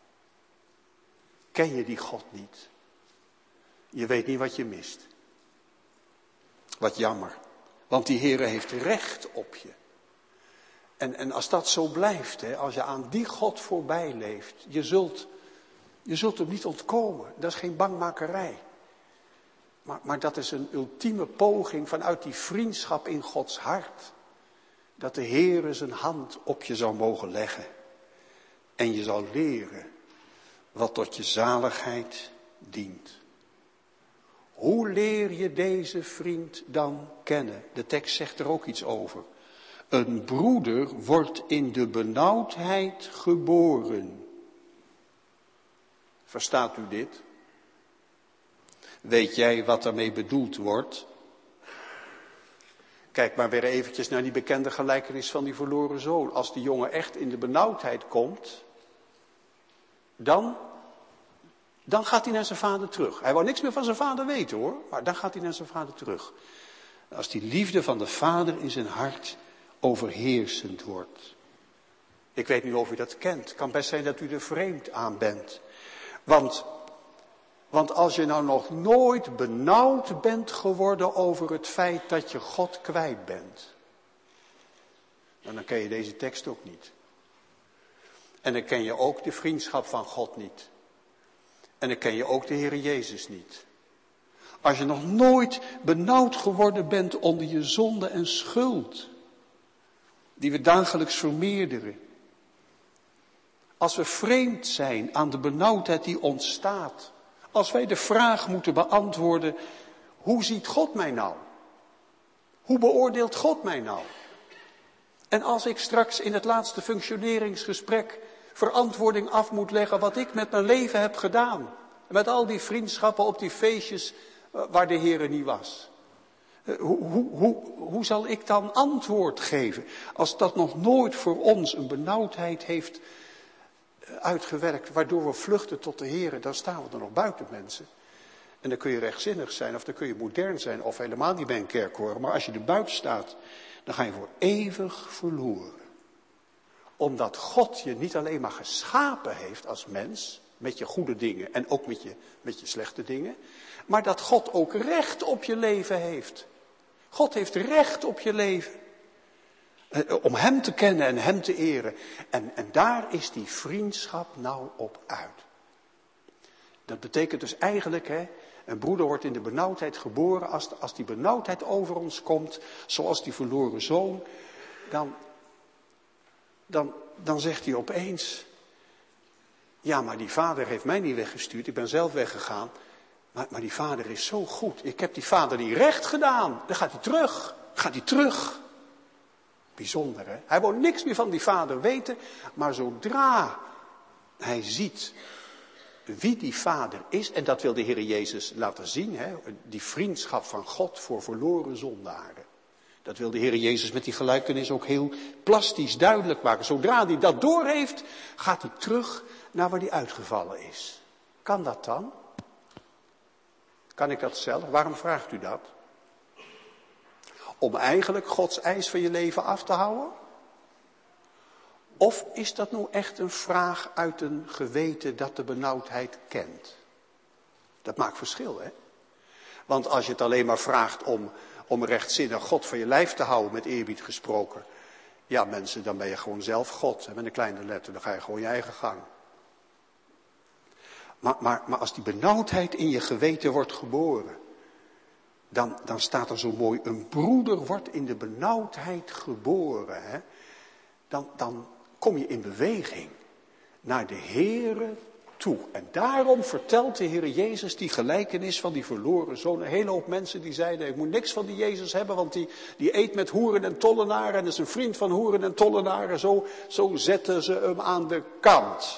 Ken je die God niet? Je weet niet wat je mist. Wat jammer. Want die Heere heeft recht op je. En als dat zo blijft, hè, als je aan die God voorbij leeft, je zult hem niet ontkomen. Dat is geen bangmakerij. Maar dat is een ultieme poging vanuit die vriendschap in Gods hart. Dat de Heere zijn hand op je zou mogen leggen. En je zal leren wat tot je zaligheid dient. Hoe leer je deze vriend dan kennen? De tekst zegt er ook iets over. Een broeder wordt in de benauwdheid geboren. Verstaat u dit? Weet jij wat daarmee bedoeld wordt? Kijk maar weer eventjes naar die bekende gelijkenis van die verloren zoon. Als die jongen echt in de benauwdheid komt, dan gaat hij naar zijn vader terug. Hij wou niks meer van zijn vader weten hoor, maar dan gaat hij naar zijn vader terug. Als die liefde van de vader in zijn hart overheersend wordt. Ik weet niet of u dat kent. Het kan best zijn dat u er vreemd aan bent. Want als je nou nog nooit benauwd bent geworden over het feit dat je God kwijt bent. Dan ken je deze tekst ook niet. En dan ken je ook de vriendschap van God niet. En dan ken je ook de Heere Jezus niet. Als je nog nooit benauwd geworden bent onder je zonde en schuld. Die we dagelijks vermeerderen. Als we vreemd zijn aan de benauwdheid die ontstaat. Als wij de vraag moeten beantwoorden, hoe ziet God mij nou? Hoe beoordeelt God mij nou? En als ik straks in het laatste functioneringsgesprek verantwoording af moet leggen wat ik met mijn leven heb gedaan. Met al die vriendschappen op die feestjes waar de Heere niet was. Hoe zal ik dan antwoord geven? Als dat nog nooit voor ons een benauwdheid heeft uitgewerkt, waardoor we vluchten tot de Heere, dan staan we er nog buiten, mensen. En dan kun je rechtzinnig zijn, of dan kun je modern zijn, of helemaal niet bij een kerk horen. Maar als je er buiten staat, dan ga je voor eeuwig verloren. Omdat God je niet alleen maar geschapen heeft als mens, met je goede dingen en ook met je slechte dingen, maar dat God ook recht op je leven heeft. God heeft recht op je leven. Om hem te kennen en hem te eren. En daar is die vriendschap nou op uit. Dat betekent dus eigenlijk, een broeder wordt in de benauwdheid geboren. Als die benauwdheid over ons komt, zoals die verloren zoon, dan zegt hij opeens, ja, maar die vader heeft mij niet weggestuurd, ik ben zelf weggegaan. Maar die vader is zo goed. Ik heb die vader niet recht gedaan. Dan gaat hij terug. Bijzonder, hè? Hij wou niks meer van die vader weten. Maar zodra hij ziet wie die vader is. En dat wil de Heer Jezus laten zien. Hè? Die vriendschap van God voor verloren zondaren. Dat wil de Heer Jezus met die gelijkenis ook heel plastisch duidelijk maken. Zodra hij dat doorheeft, gaat hij terug naar waar hij uitgevallen is. Kan dat dan? Kan ik dat zelf? Waarom vraagt u dat? Om eigenlijk Gods eis van je leven af te houden? Of is dat nou echt een vraag uit een geweten dat de benauwdheid kent? Dat maakt verschil, hè? Want als je het alleen maar vraagt om rechtzinnig God van je lijf te houden, met eerbied gesproken. Ja, mensen, dan ben je gewoon zelf God. Met een kleine letter, dan ga je gewoon je eigen gang. Maar als die benauwdheid in je geweten wordt geboren, dan staat er zo mooi, een broeder wordt in de benauwdheid geboren. Hè? Dan kom je in beweging naar de Heere toe. En daarom vertelt de Heere Jezus die gelijkenis van die verloren zoon. Een hele hoop mensen die zeiden, ik moet niks van die Jezus hebben, want die eet met hoeren en tollenaren en is een vriend van hoeren en tollenaren. Zo zetten ze hem aan de kant.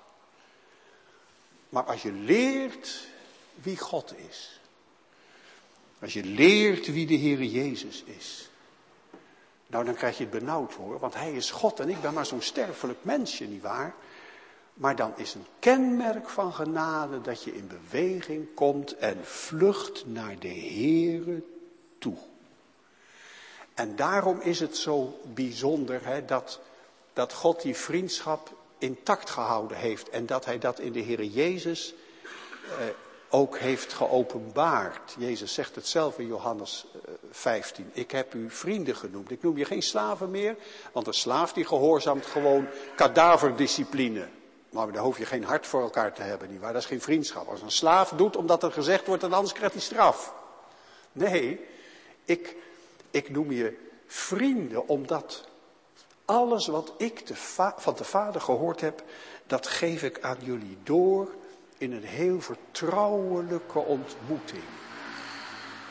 Maar als je leert wie God is. Als je leert wie de Heere Jezus is. Nou, dan krijg je het benauwd hoor. Want hij is God en ik ben maar zo'n sterfelijk mensje, nietwaar? Maar dan is een kenmerk van genade dat je in beweging komt en vlucht naar de Heere toe. En daarom is het zo bijzonder hè, dat God die vriendschap intact gehouden heeft. En dat hij dat in de Heere Jezus ook heeft geopenbaard. Jezus zegt het zelf in Johannes 15. Ik heb u vrienden genoemd. Ik noem je geen slaven meer. Want een slaaf die gehoorzaamt gewoon kadaverdiscipline. Maar daar hoef je geen hart voor elkaar te hebben, nietwaar? Dat is geen vriendschap. Als een slaaf doet omdat er gezegd wordt en anders krijgt hij straf. Nee, ik noem je vrienden omdat alles wat ik van de Vader gehoord heb, dat geef ik aan jullie door in een heel vertrouwelijke ontmoeting.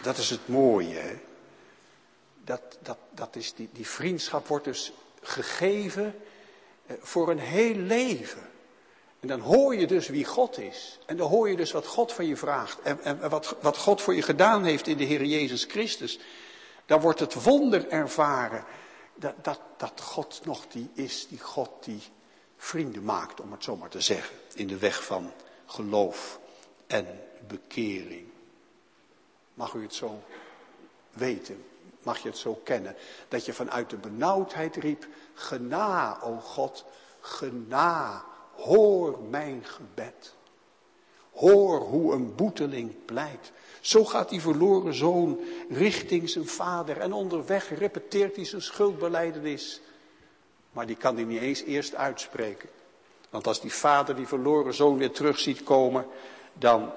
Dat is het mooie, hè. Dat is die vriendschap wordt dus gegeven voor een heel leven. En dan hoor je dus wie God is. En dan hoor je dus wat God van je vraagt. En wat God voor je gedaan heeft in de Heer Jezus Christus. Dan wordt het wonder ervaren dat God nog die is, die God die vrienden maakt, om het zo maar te zeggen. In de weg van geloof en bekering. Mag u het zo weten? Mag je het zo kennen? Dat je vanuit de benauwdheid riep, gena, o God, gena, hoor mijn gebed. Hoor hoe een boeteling pleit. Zo gaat die verloren zoon richting zijn vader en onderweg repeteert hij zijn schuldbelijdenis. Maar die kan hij niet eens eerst uitspreken. Want als die vader die verloren zoon weer terug ziet komen, dan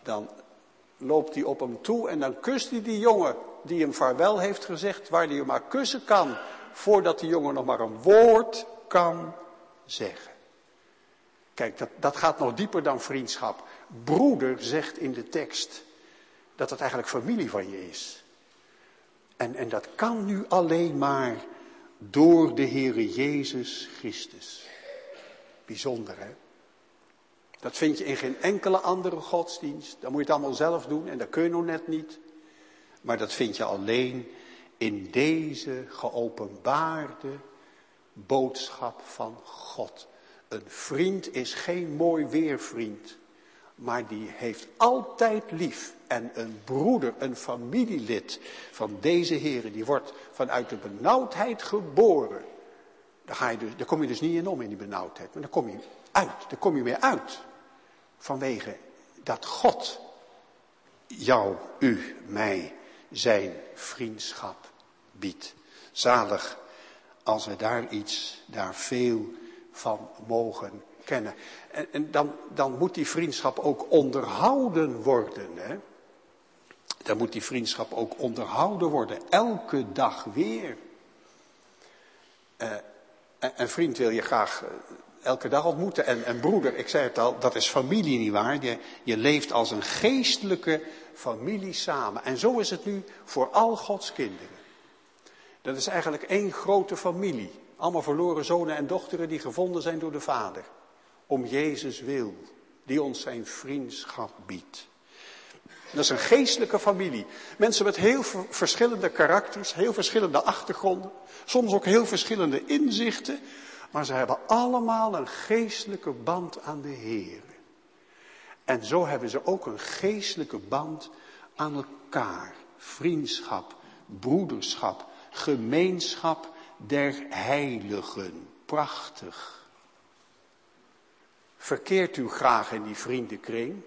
loopt hij op hem toe en dan kust hij die jongen die hem vaarwel heeft gezegd, waar hij hem maar kussen kan, voordat die jongen nog maar een woord kan zeggen. Kijk, dat gaat nog dieper dan vriendschap. Broeder zegt in de tekst dat het eigenlijk familie van je is. En dat kan nu alleen maar door de Heere Jezus Christus. Bijzonder, hè? Dat vind je in geen enkele andere godsdienst. Dan moet je het allemaal zelf doen en dat kun je nog net niet. Maar dat vind je alleen in deze geopenbaarde boodschap van God. Een vriend is geen mooi weervriend, maar die heeft altijd lief. En een broeder, een familielid van deze Heere, die wordt vanuit de benauwdheid geboren. Daar kom je dus niet in om in die benauwdheid, maar daar kom je uit. Daar kom je weer uit. Vanwege dat God jou, u, mij zijn vriendschap biedt. Zalig als we daar veel van mogen kennen. En dan moet die vriendschap ook onderhouden worden. Hè? Dan moet die vriendschap ook onderhouden worden. Elke dag weer. En vriend wil je graag elke dag ontmoeten. En broeder, ik zei het al, dat is familie nietwaar. Je leeft als een geestelijke familie samen. En zo is het nu voor al Gods kinderen. Dat is eigenlijk één grote familie. Allemaal verloren zonen en dochteren die gevonden zijn door de Vader. Om Jezus wil, die ons zijn vriendschap biedt. Dat is een geestelijke familie. Mensen met heel verschillende karakters, heel verschillende achtergronden. Soms ook heel verschillende inzichten. Maar ze hebben allemaal een geestelijke band aan de Heer. En zo hebben ze ook een geestelijke band aan elkaar. Vriendschap, broederschap, gemeenschap der heiligen. Prachtig. Verkeert u graag in die vriendenkring?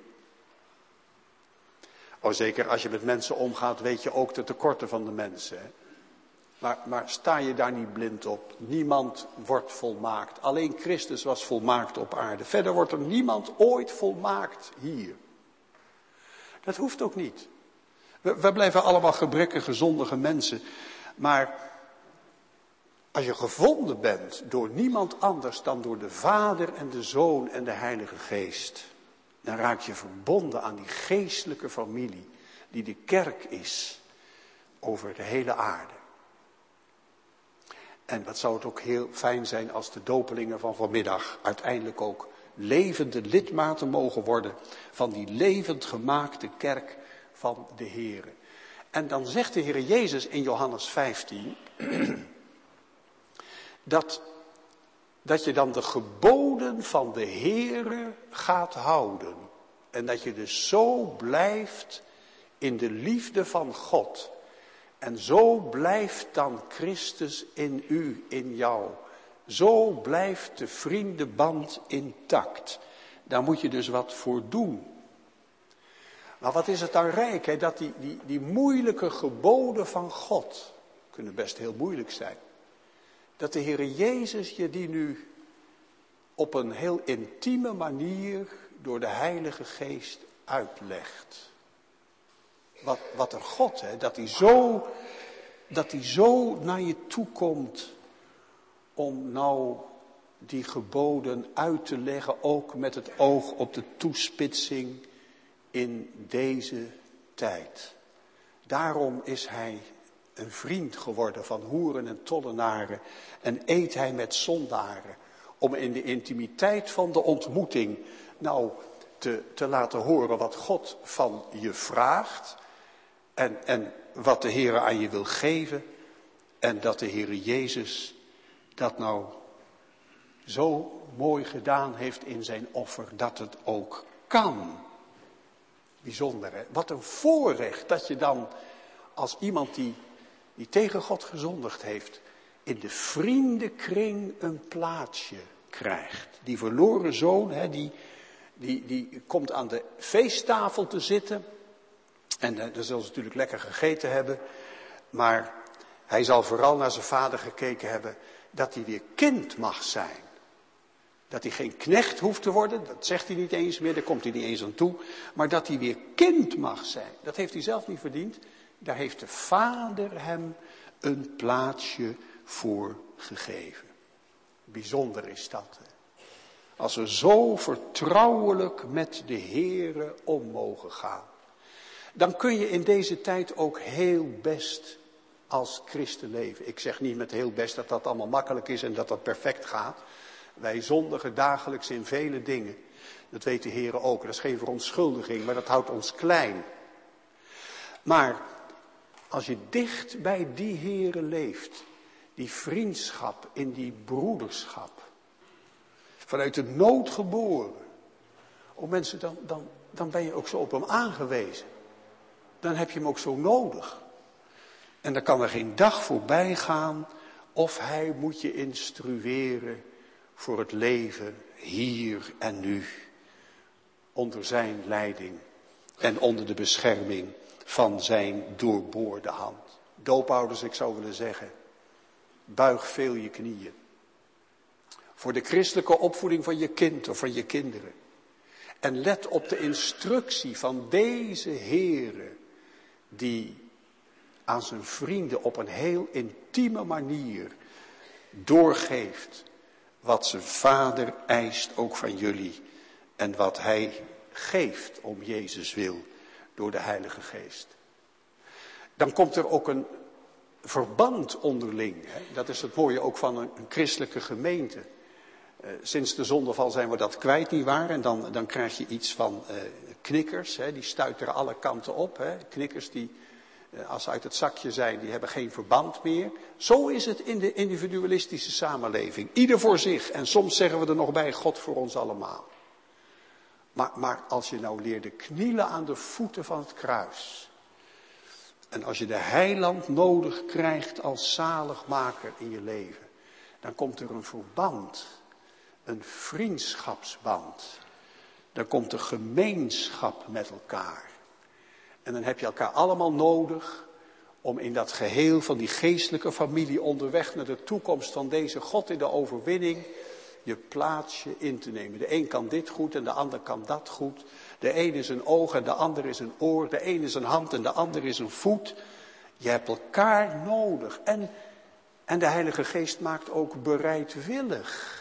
Zeker als je met mensen omgaat, weet je ook de tekorten van de mensen. Hè? Maar sta je daar niet blind op? Niemand wordt volmaakt. Alleen Christus was volmaakt op aarde. Verder wordt er niemand ooit volmaakt hier. Dat hoeft ook niet. We blijven allemaal gebrekkige, zondige mensen. Maar als je gevonden bent door niemand anders dan door de Vader en de Zoon en de Heilige Geest, dan raak je verbonden aan die geestelijke familie die de kerk is over de hele aarde. En wat zou het ook heel fijn zijn als de dopelingen van vanmiddag uiteindelijk ook levende lidmaten mogen worden van die levend gemaakte kerk van de Heere. En dan zegt de Heere Jezus in Johannes 15 dat je dan de geboden van de Heere gaat houden. En dat je dus zo blijft in de liefde van God. En zo blijft dan Christus in u, in jou. Zo blijft de vriendenband intact. Daar moet je dus wat voor doen. Maar wat is het dan rijk, hè? Dat die moeilijke geboden van God kunnen best heel moeilijk zijn. Dat de Heere Jezus je die nu op een heel intieme manier door de Heilige Geest uitlegt. Wat een God, hè? Dat hij zo naar je toe komt om nou die geboden uit te leggen, ook met het oog op de toespitsing in deze tijd. Daarom is hij een vriend geworden van hoeren en tollenaren en eet hij met zondaren. Om in de intimiteit van de ontmoeting te laten horen wat God van je vraagt. En wat de Heer aan je wil geven. En dat de Heer Jezus dat nou zo mooi gedaan heeft in zijn offer. Dat het ook kan. Bijzonder, hè? Wat een voorrecht dat je dan als iemand die tegen God gezondigd heeft, in de vriendenkring een plaatsje krijgt. Die verloren zoon, hè, die komt aan de feesttafel te zitten. En dan zullen ze natuurlijk lekker gegeten hebben. Maar hij zal vooral naar zijn vader gekeken hebben dat hij weer kind mag zijn. Dat hij geen knecht hoeft te worden, dat zegt hij niet eens meer, daar komt hij niet eens aan toe. Maar dat hij weer kind mag zijn, dat heeft hij zelf niet verdiend. Daar heeft de vader hem een plaatsje voor gegeven. Bijzonder is dat. Als we zo vertrouwelijk met de Heere om mogen gaan. Dan kun je in deze tijd ook heel best als christen leven. Ik zeg niet met heel best dat dat allemaal makkelijk is en dat dat perfect gaat. Wij zondigen dagelijks in vele dingen. Dat weet de Heer ook. Dat is geen verontschuldiging, maar dat houdt ons klein. Maar als je dicht bij die Heere leeft, die vriendschap in die broederschap, vanuit de nood geboren, mensen, dan ben je ook zo op hem aangewezen. Dan heb je hem ook zo nodig. En dan kan er geen dag voorbij gaan of hij moet je instrueren voor het leven hier en nu. Onder zijn leiding en onder de bescherming van zijn doorboorde hand. Doopouders, ik zou willen zeggen, buig veel je knieën. Voor de christelijke opvoeding van je kind of van je kinderen. En let op de instructie van deze Heere, die aan zijn vrienden op een heel intieme manier doorgeeft wat zijn vader eist ook van jullie. En wat hij geeft om Jezus wil door de Heilige Geest. Dan komt er ook een verband onderling. Hè? Dat is het mooie ook van een christelijke gemeente. Sinds de zondeval zijn we dat kwijt, nietwaar? En dan krijg je iets van knikkers, hè? Die stuiteren alle kanten op. Hè? Knikkers die, als ze uit het zakje zijn, die hebben geen verband meer. Zo is het in de individualistische samenleving. Ieder voor zich. En soms zeggen we er nog bij, God voor ons allemaal. Maar als je nou leerde knielen aan de voeten van het kruis. En als je de heiland nodig krijgt als zaligmaker in je leven. Dan komt er een verband. Een vriendschapsband. Dan komt er gemeenschap met elkaar. En dan heb je elkaar allemaal nodig om in dat geheel van die geestelijke familie onderweg naar de toekomst van deze God in de overwinning je plaatsje in te nemen. De een kan dit goed en de ander kan dat goed. De een is een oog en de ander is een oor. De een is een hand en de ander is een voet. Je hebt elkaar nodig. En de Heilige Geest maakt ook bereidwillig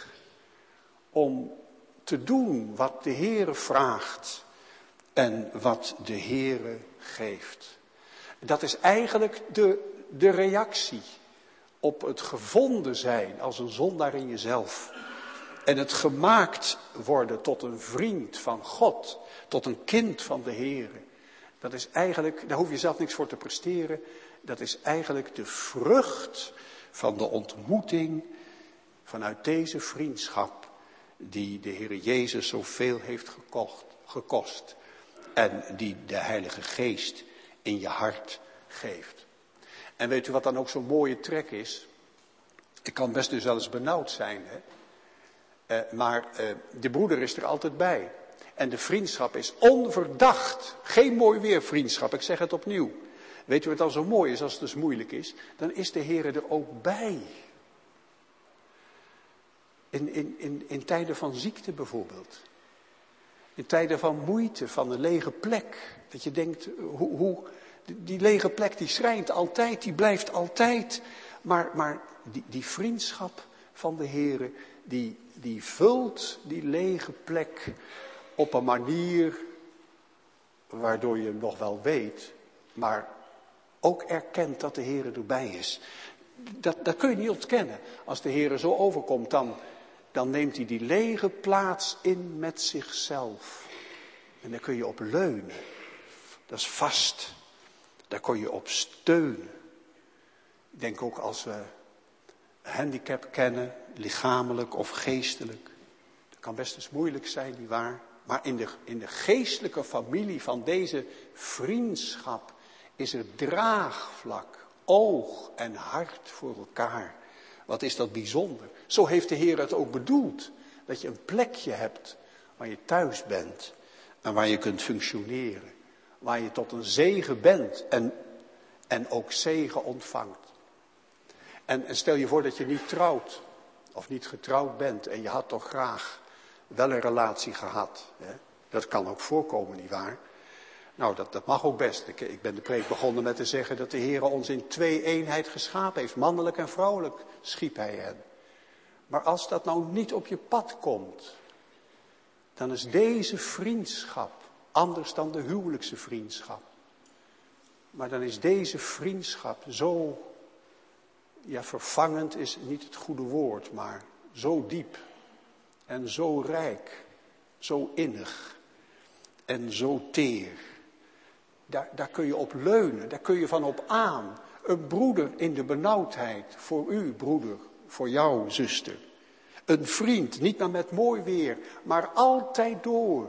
om te doen wat de Heere vraagt en wat de Heere geeft. Dat is eigenlijk de reactie op het gevonden zijn als een zondaar in jezelf. En het gemaakt worden tot een vriend van God, tot een kind van de Heere. Dat is eigenlijk, daar hoef je zelf niks voor te presteren. Dat is eigenlijk de vrucht van de ontmoeting vanuit deze vriendschap die de Heere Jezus zoveel heeft gekost. En die de Heilige Geest in je hart geeft. En weet u wat dan ook zo'n mooie trek is? Ik kan best dus wel eens benauwd zijn, hè? Maar de broeder is er altijd bij. En de vriendschap is onverdacht. Geen mooi weer vriendschap, ik zeg het opnieuw. Weet u wat dan zo mooi is als het dus moeilijk is? Dan is de Heer er ook bij. In tijden van ziekte bijvoorbeeld. In tijden van moeite, van een lege plek. Dat je denkt, die lege plek die schrijnt altijd, die blijft altijd. Maar die vriendschap van de Heer, die vult die lege plek op een manier waardoor je hem nog wel weet, maar ook erkent dat de Heer erbij is. Dat kun je niet ontkennen. Als de Heer zo overkomt, dan neemt hij die lege plaats in met zichzelf. En daar kun je op leunen. Dat is vast. Daar kun je op steunen. Ik denk ook als we handicap kennen, lichamelijk of geestelijk. Dat kan best eens moeilijk zijn, nietwaar? Maar in de geestelijke familie van deze vriendschap is er draagvlak, oog en hart voor elkaar. Wat is dat bijzonder. Zo heeft de Heer het ook bedoeld. Dat je een plekje hebt waar je thuis bent en waar je kunt functioneren. Waar je tot een zegen bent en ook zegen ontvangt. En stel je voor dat je niet trouwt of niet getrouwd bent en je had toch graag wel een relatie gehad. Hè? Dat kan ook voorkomen, nietwaar? Nou, dat mag ook best. Ik ben de preek begonnen met te zeggen dat de Heer ons in 2 eenheid geschapen heeft. Mannelijk en vrouwelijk schiep hij hen. Maar als dat nou niet op je pad komt, dan is deze vriendschap anders dan de huwelijkse vriendschap. Maar dan is deze vriendschap zo, vervangend is niet het goede woord, maar zo diep en zo rijk, zo innig en zo teer. Daar kun je op leunen, daar kun je van op aan. Een broeder in de benauwdheid, voor u broeder, voor jou zuster. Een vriend, niet maar met mooi weer, maar altijd door.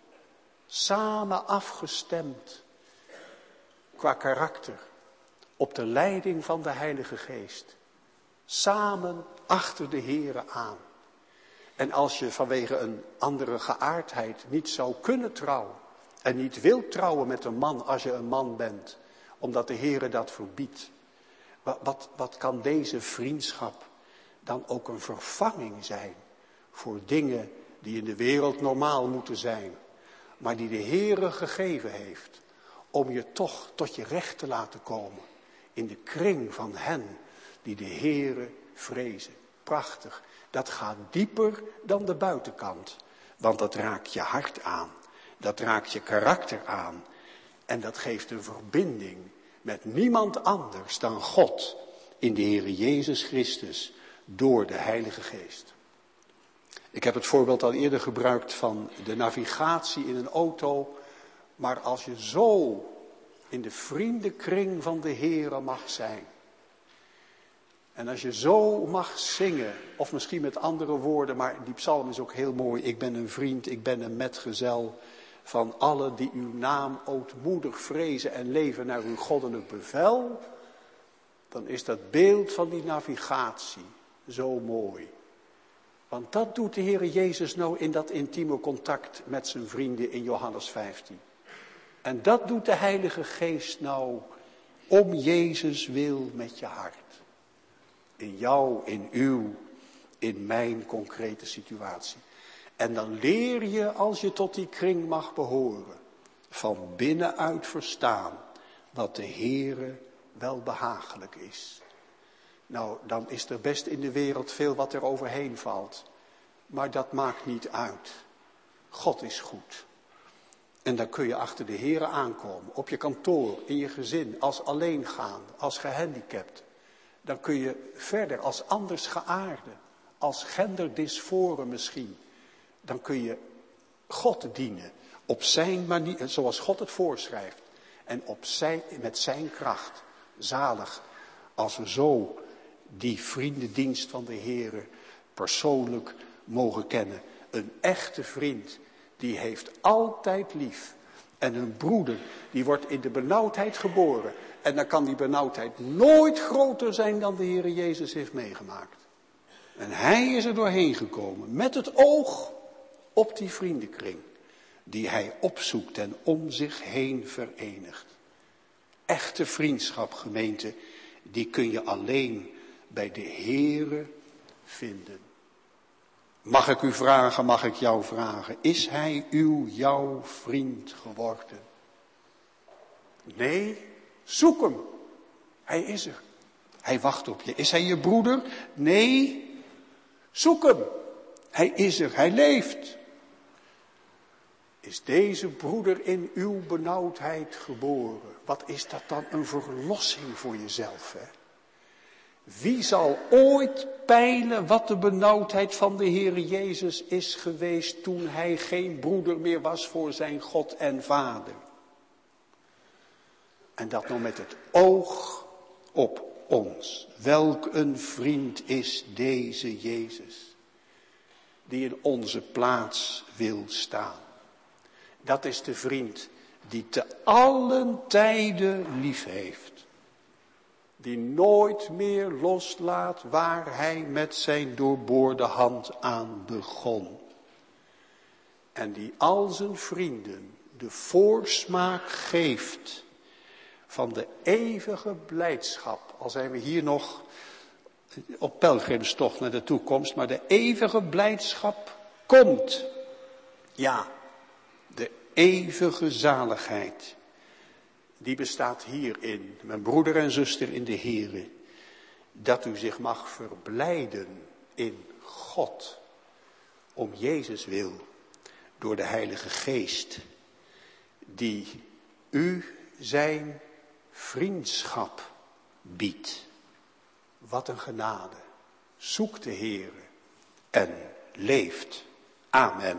Samen afgestemd, qua karakter, op de leiding van de Heilige Geest. Samen achter de Here aan. En als je vanwege een andere geaardheid niet zou kunnen trouwen, en niet wilt trouwen met een man als je een man bent, omdat de Heere dat verbiedt. Wat kan deze vriendschap dan ook een vervanging zijn voor dingen die in de wereld normaal moeten zijn, maar die de Heere gegeven heeft om je toch tot je recht te laten komen in de kring van hen die de Heere vrezen. Prachtig. Dat gaat dieper dan de buitenkant, want dat raakt je hart aan. Dat raakt je karakter aan. En dat geeft een verbinding met niemand anders dan God in de Heere Jezus Christus door de Heilige Geest. Ik heb het voorbeeld al eerder gebruikt van de navigatie in een auto. Maar als je zo in de vriendenkring van de Heere mag zijn. En als je zo mag zingen, of misschien met andere woorden, maar die psalm is ook heel mooi. Ik ben een vriend, ik ben een metgezel van allen die uw naam ootmoedig vrezen en leven naar uw goddelijk bevel. Dan is dat beeld van die navigatie zo mooi. Want dat doet de Heere Jezus nou in dat intieme contact met zijn vrienden in Johannes 15. En dat doet de Heilige Geest nou om Jezus wil met je hart. In jou, in uw, in mijn concrete situatie. En dan leer je, als je tot die kring mag behoren, van binnenuit verstaan wat de Heere wel behagelijk is. Nou, dan is er best in de wereld veel wat er overheen valt. Maar dat maakt niet uit. God is goed. En dan kun je achter de Heere aankomen. Op je kantoor, in je gezin, als alleengaande, als gehandicapt. Dan kun je verder als andersgeaarde, als genderdysforen misschien. Dan kun je God dienen op zijn manier, zoals God het voorschrijft. En met zijn kracht. Zalig als we zo die vriendendienst van de Heere persoonlijk mogen kennen. Een echte vriend, die heeft altijd lief. En een broeder, die wordt in de benauwdheid geboren. En dan kan die benauwdheid nooit groter zijn dan de Heere Jezus heeft meegemaakt. En hij is er doorheen gekomen met het oog op die vriendenkring. Die hij opzoekt en om zich heen verenigt. Echte vriendschap, gemeente, die kun je alleen bij de Heere vinden. Mag ik u vragen, mag ik jou vragen, is hij jouw vriend geworden? Nee, zoek hem. Hij is er. Hij wacht op je. Is hij je broeder? Nee, zoek hem. Hij is er, hij leeft. is deze broeder in uw benauwdheid geboren. Wat is dat dan een verlossing voor jezelf, hè? Wie zal ooit peilen wat de benauwdheid van de Heere Jezus is geweest toen hij geen broeder meer was voor zijn God en Vader? En dat nog met het oog op ons. Welk een vriend is deze Jezus, die in onze plaats wil staan. Dat is de vriend die te allen tijden lief heeft. Die nooit meer loslaat waar hij met zijn doorboorde hand aan begon. En die al zijn vrienden de voorsmaak geeft van de eeuwige blijdschap. Al zijn we hier nog op pelgrimstocht naar de toekomst, maar de eeuwige blijdschap komt. Ja, de eeuwige zaligheid. Die bestaat hierin, mijn broeder en zuster in de Here, dat u zich mag verblijden in God, om Jezus wil, door de Heilige Geest, die u zijn vriendschap biedt. Wat een genade. Zoek de Heere en leeft. Amen.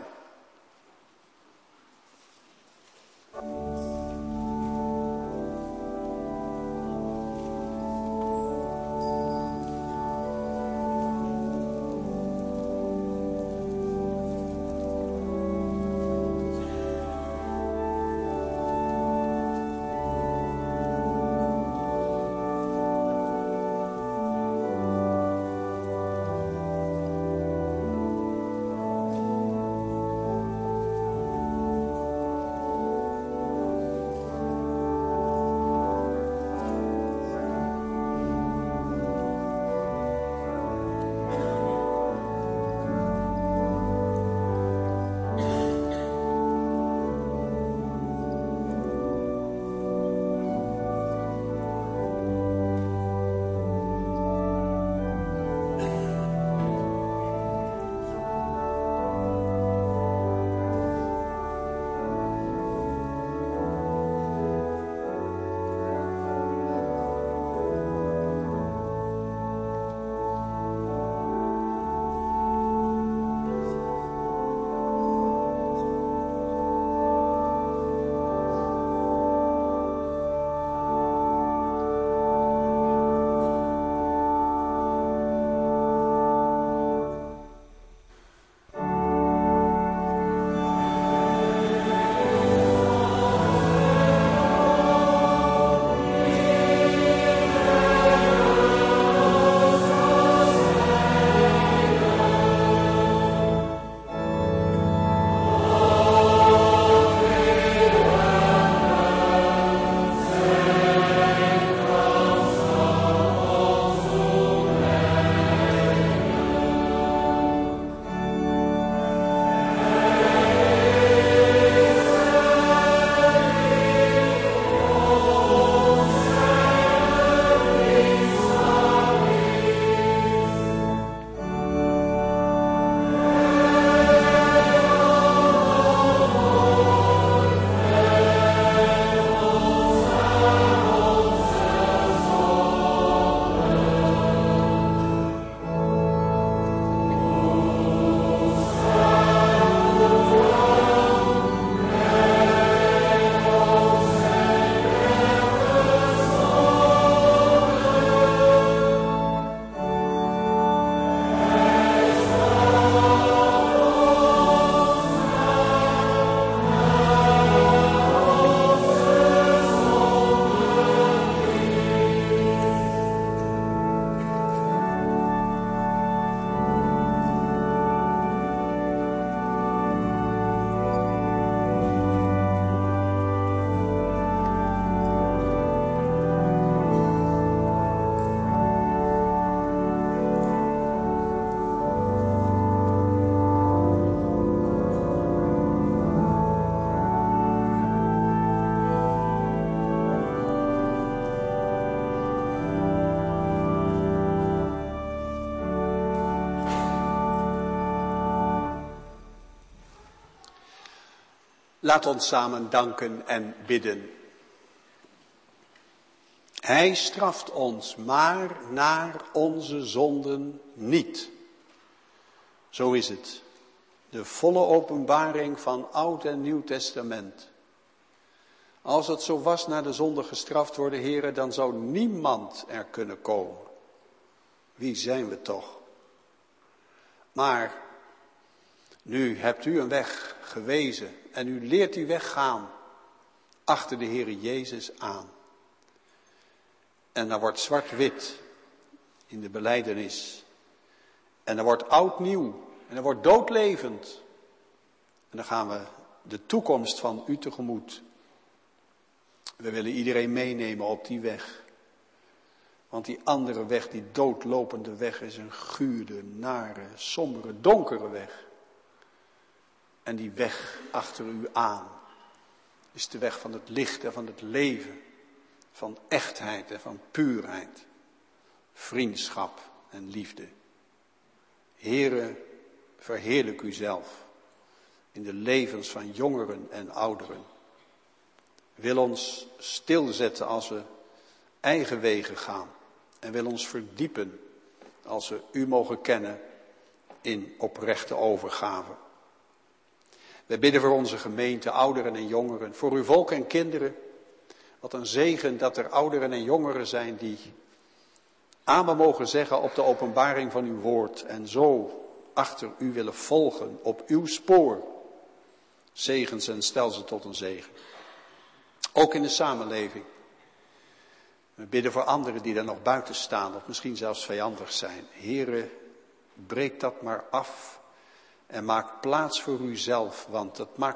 Laat ons samen danken en bidden. Hij straft ons maar naar onze zonden niet. Zo is het. De volle openbaring van Oud en Nieuw Testament. Als het zo was naar de zonde gestraft worden, heren, dan zou niemand er kunnen komen. Wie zijn we toch? Maar nu hebt u een weg gewezen en u leert die weg gaan achter de Heere Jezus aan. En dan wordt zwart-wit in de belijdenis. En dan wordt oud-nieuw. En dan wordt doodlevend. En dan gaan we de toekomst van u tegemoet. We willen iedereen meenemen op die weg. Want die andere weg, die doodlopende weg, is een gure, nare, sombere, donkere weg. En die weg achter u aan is de weg van het licht en van het leven. Van echtheid en van puurheid. Vriendschap en liefde. Heere, verheerlijk u zelf in de levens van jongeren en ouderen. Wil ons stilzetten als we eigen wegen gaan. En wil ons verdiepen als we u mogen kennen in oprechte overgave. Wij bidden voor onze gemeente, ouderen en jongeren, voor uw volk en kinderen. Wat een zegen dat er ouderen en jongeren zijn die amen mogen zeggen op de openbaring van uw woord. En zo achter u willen volgen op uw spoor. Zegen ze en stel ze tot een zegen. Ook in de samenleving. We bidden voor anderen die daar nog buiten staan of misschien zelfs vijandig zijn. Heere, breek dat maar af en maak plaats voor uzelf, want het maakt